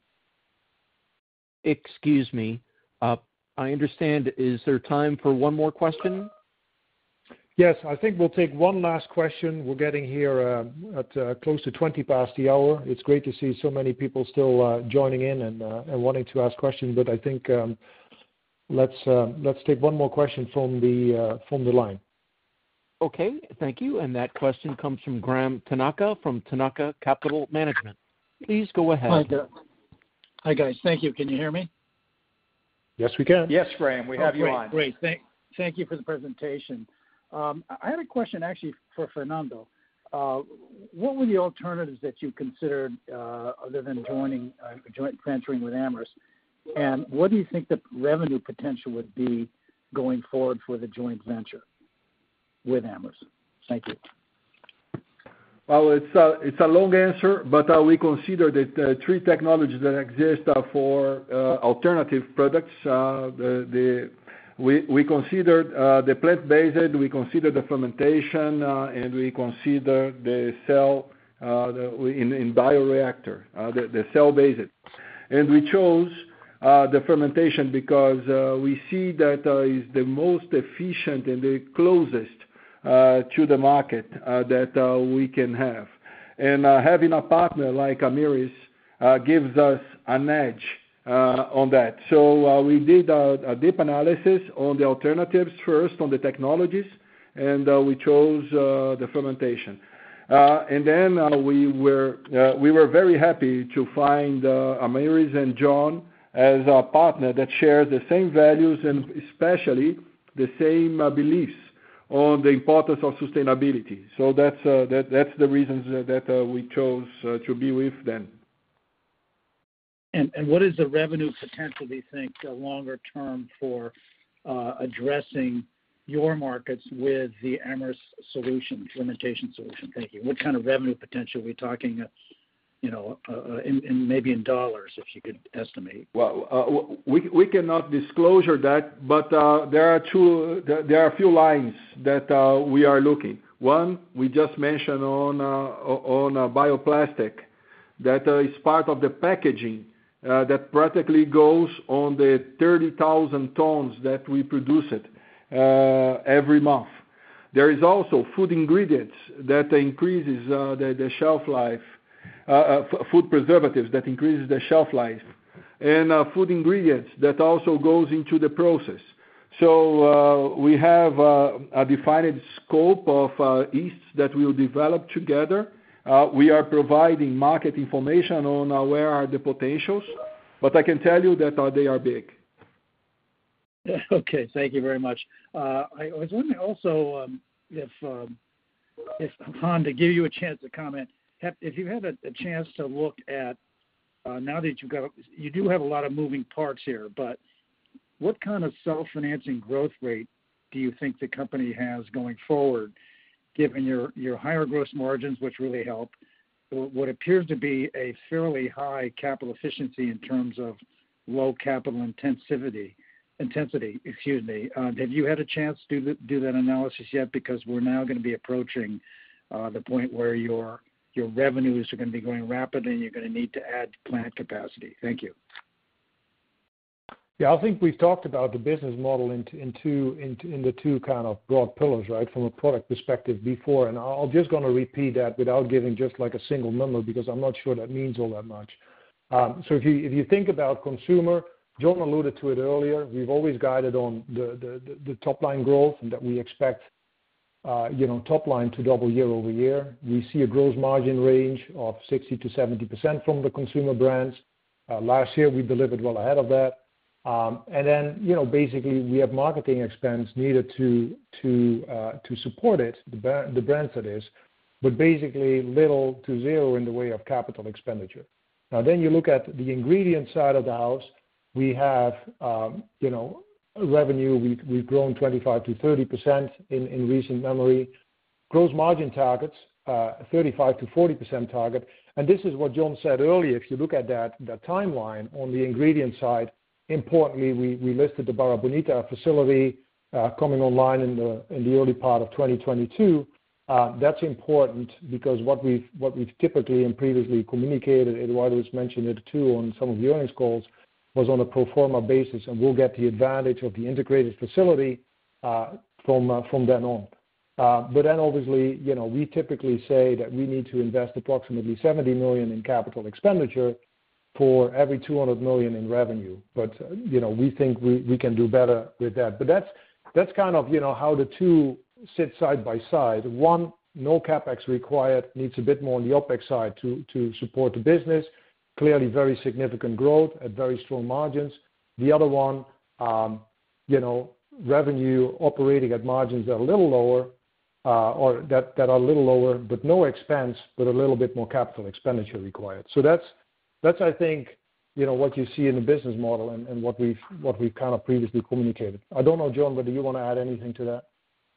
S1: Excuse me. Uh, I understand. Is there time for one more question?
S2: Yes, I think we'll take one last question. We're getting here uh, at uh, close to twenty past the hour. It's great to see so many people still uh, joining in and, uh, and wanting to ask questions, but I think um, let's, uh, let's take one more question from the, uh, from the line.
S1: Okay, thank you. And that question comes from Graham Tanaka from Tanaka Capital Management. Please go ahead.
S10: Hi, guys. Hi, guys. Thank you. Can you hear me?
S2: Yes, we can.
S3: Yes, Graham, we have
S10: oh,
S3: you
S10: great,
S3: on.
S10: Great. Thank, thank you for the presentation. Um, I had a question actually for Fernando. Uh, what were the alternatives that you considered uh, other than joining, uh, joint venturing with Amyris? And what do you think the revenue potential would be going forward for the joint venture with Amyris? Thank you.
S6: Well, it's a, it's a long answer, but uh, we consider that uh, three technologies that exist uh, for uh, alternative products. Uh, the, the We, we considered uh, the plant-based, we consider the fermentation, uh, and we consider the cell uh, the, in, in bioreactor, uh, the, the cell-based. And we chose uh, the fermentation because uh, we see that uh, is the most efficient and the closest uh, to the market uh, that uh, we can have. And uh, having a partner like Amyris uh, gives us an edge Uh, on that. So uh, we did a, a deep analysis on the alternatives first, on the technologies, and uh, we chose uh, the fermentation. Uh, and then uh, we were uh, we were very happy to find uh, Amyris and John as a partner that shares the same values and especially the same uh, beliefs on the importance of sustainability. So that's uh, that that's the reasons that uh, we chose uh, to be with them.
S10: And, and what is the revenue potential, do you think, uh, longer term for uh, addressing your markets with the Amyris solution, fermentation solution? Thank you. What kind of revenue potential are we talking, uh, you know, uh, in, in maybe in dollars, if you could estimate?
S6: Well, uh, we we cannot disclose that, but uh, there are two. There are a few lines that uh, we are looking. One we just mentioned on uh, on uh, bioplastic, that uh, is part of the packaging. Uh, that practically goes on the thirty thousand tons that we produce it uh, every month. There is also food ingredients that increases uh, the, the shelf life, uh, uh, f- food preservatives that increases the shelf life, and uh, food ingredients that also goes into the process. So uh, we have uh, a defined scope of uh, yeasts that we'll develop together. Uh, we are providing market information on uh, where are the potentials, but I can tell you that uh, they are big.
S10: Okay, thank you very much. Uh, I was wondering also um, if, um, if Han, to give you a chance to comment, have, if you had a, a chance to look at, uh, now that you've got, you do have a lot of moving parts here, but what kind of self-financing growth rate do you think the company has going forward, given your, your higher gross margins, which really help, what appears to be a fairly high capital efficiency in terms of low capital intensity, intensity, excuse me. Uh, have you had a chance to do, the, do that analysis yet? Because we're now going to be approaching uh, the point where your, your revenues are going to be growing rapidly and you're going to need to add plant capacity. Thank you.
S2: Yeah, I think we've talked about the business model in, in, two, in, in the two kind of broad pillars, right, from a product perspective before. And I'm just going to repeat that without giving just like a single number because I'm not sure that means all that much. Um, so if you if you think about consumer, John alluded to it earlier. We've always guided on the, the, the, the top line growth and that we expect, uh, you know, top line to double year over year. We see a gross margin range of sixty to seventy percent from the consumer brands. Uh, last year we delivered well ahead of that. Um, and then, you know, basically we have marketing expense needed to to uh, to support it, the, the brands that is, but basically little to zero in the way of capital expenditure. Now then you look at the ingredient side of the house, We have, um, you know, revenue. We've, we've grown twenty-five to thirty percent in, in recent memory. Gross margin targets, uh, thirty-five to forty percent target. And this is what John said earlier. If you look at that, that timeline on the ingredient side, importantly, we, we listed the Barra Bonita facility uh, coming online in the, in the early part of twenty twenty-two. Uh, that's important because what we've, what we've typically and previously communicated, Eduardo's mentioned it too on some of the earnings calls, was on a pro forma basis, and we'll get the advantage of the integrated facility uh, from uh, from then on. Uh, but then obviously, you know, we typically say that we need to invest approximately seventy million dollars in capital expenditure for every two hundred million dollars in revenue. But uh, you know, we think we, we can do better with that. But that's that's kind of, you know, how the two sit side by side. One, no capex required, needs a bit more on the OpEx side to to support the business. Clearly very significant growth at very strong margins. The other one, um, you know, revenue operating at margins that are a little lower, uh, or that, that are a little lower, but no expense, but a little bit more capital expenditure required. So that's, that's I think, you know, what you see in the business model and, and what we've what we've kind of previously communicated. I don't know, John, whether you want to add anything to that.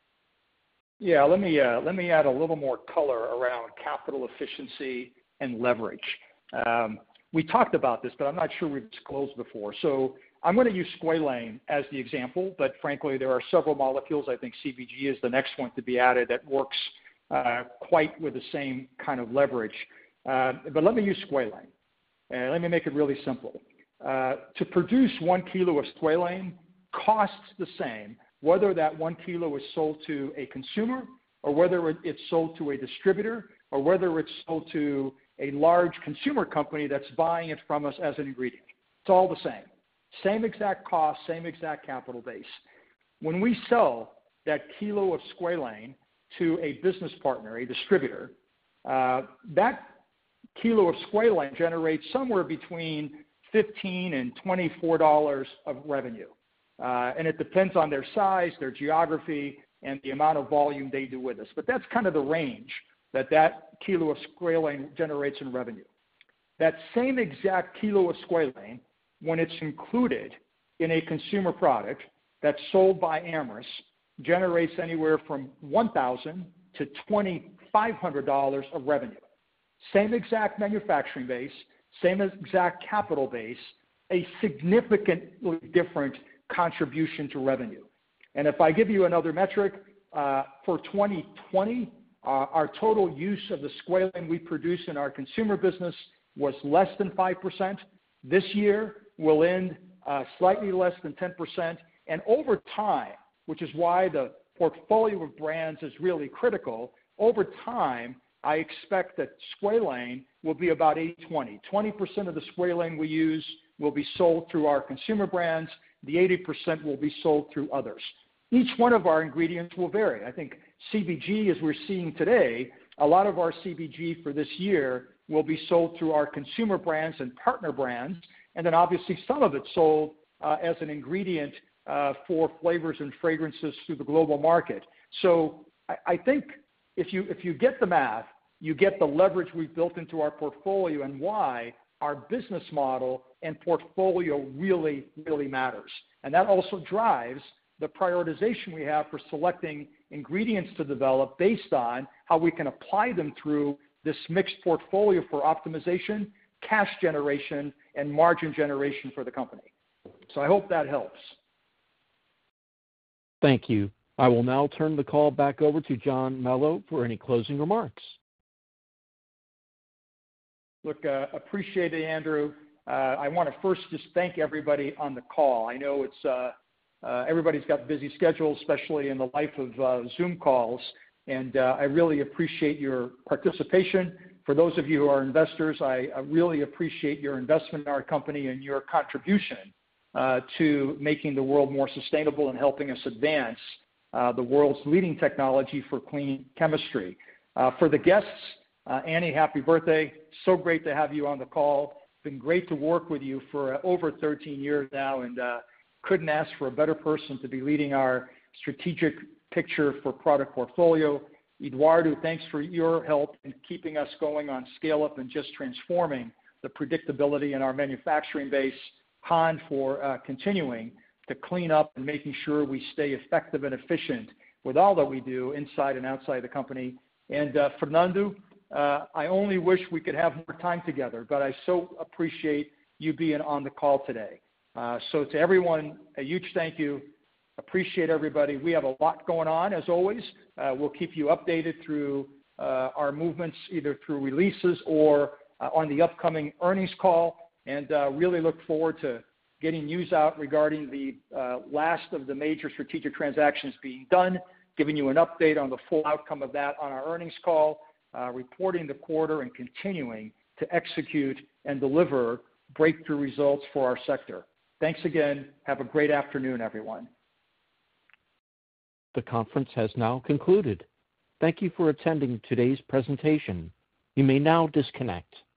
S3: Yeah, let me uh, let me add a little more color around capital efficiency and leverage. Um, We talked about this, but I'm not sure we've disclosed before. So I'm going to use squalane as the example, but frankly, there are several molecules. I think C B G is the next one to be added that works uh, quite with the same kind of leverage. Uh, but let me use squalane. Uh, let me make it really simple. Uh, to produce one kilo of squalane costs the same, whether that one kilo is sold to a consumer or whether it's sold to a distributor or whether it's sold to a large consumer company that's buying it from us as an ingredient. It's all the same. Same exact cost, same exact capital base. When we sell that kilo of squalane to a business partner, a distributor, uh, that kilo of squalane generates somewhere between fifteen dollars and twenty-four dollars of revenue. Uh, and it depends on their size, their geography, and the amount of volume they do with us. But that's kind of the range that that kilo of squalane generates in revenue. That same exact kilo of squalane, when it's included in a consumer product that's sold by Amyris, generates anywhere from one thousand dollars to twenty-five hundred dollars of revenue. Same exact manufacturing base, same exact capital base, a significantly different contribution to revenue. And if I give you another metric, uh, for twenty twenty, Uh, our total use of the squalane we produce in our consumer business was less than five percent. This year will end uh, slightly less than ten percent. And over time, which is why the portfolio of brands is really critical, over time, I expect that squalane will be about eighty twenty. twenty percent of the squalane we use will be sold through our consumer brands. The eighty percent will be sold through others. Each one of our ingredients will vary. I think C B G, as we're seeing today, a lot of our C B G for this year will be sold through our consumer brands and partner brands, and then obviously some of it sold uh, as an ingredient uh, for flavors and fragrances through the global market. So I, I think if you, if you get the math, you get the leverage we've built into our portfolio and why our business model and portfolio really, really matters. And that also drives the prioritization we have for selecting ingredients to develop based on how we can apply them through this mixed portfolio for optimization, cash generation, and margin generation for the company. So I hope that helps.
S1: Thank you. I will now turn the call back over to John Melo for any closing remarks.
S3: Look, uh, appreciate it, Andrew. Uh, I want to first just thank everybody on the call. I know it's uh, Uh, everybody's got busy schedules, especially in the life of uh, Zoom calls, and uh, I really appreciate your participation. For those of you who are investors, I, I really appreciate your investment in our company and your contribution uh, to making the world more sustainable and helping us advance uh, the world's leading technology for clean chemistry. Uh, for the guests, uh, Annie, happy birthday. So great to have you on the call. It's been great to work with you for uh, over thirteen years now, and uh, couldn't ask for a better person to be leading our strategic picture for product portfolio. Eduardo, thanks for your help in keeping us going on scale up and just transforming the predictability in our manufacturing base. Han for uh, continuing to clean up and making sure we stay effective and efficient with all that we do inside and outside the company. And uh, Fernando, uh, I only wish we could have more time together, but I so appreciate you being on the call today. Uh, so to everyone, a huge thank you. Appreciate everybody. We have a lot going on, as always. Uh, we'll keep you updated through uh, our movements, either through releases or uh, on the upcoming earnings call, and uh, really look forward to getting news out regarding the uh, last of the major strategic transactions being done, giving you an update on the full outcome of that on our earnings call, uh, reporting the quarter, and continuing to execute and deliver breakthrough results for our sector. Thanks again. Have a great afternoon, everyone.
S1: The conference has now concluded. Thank you for attending today's presentation. You may now disconnect.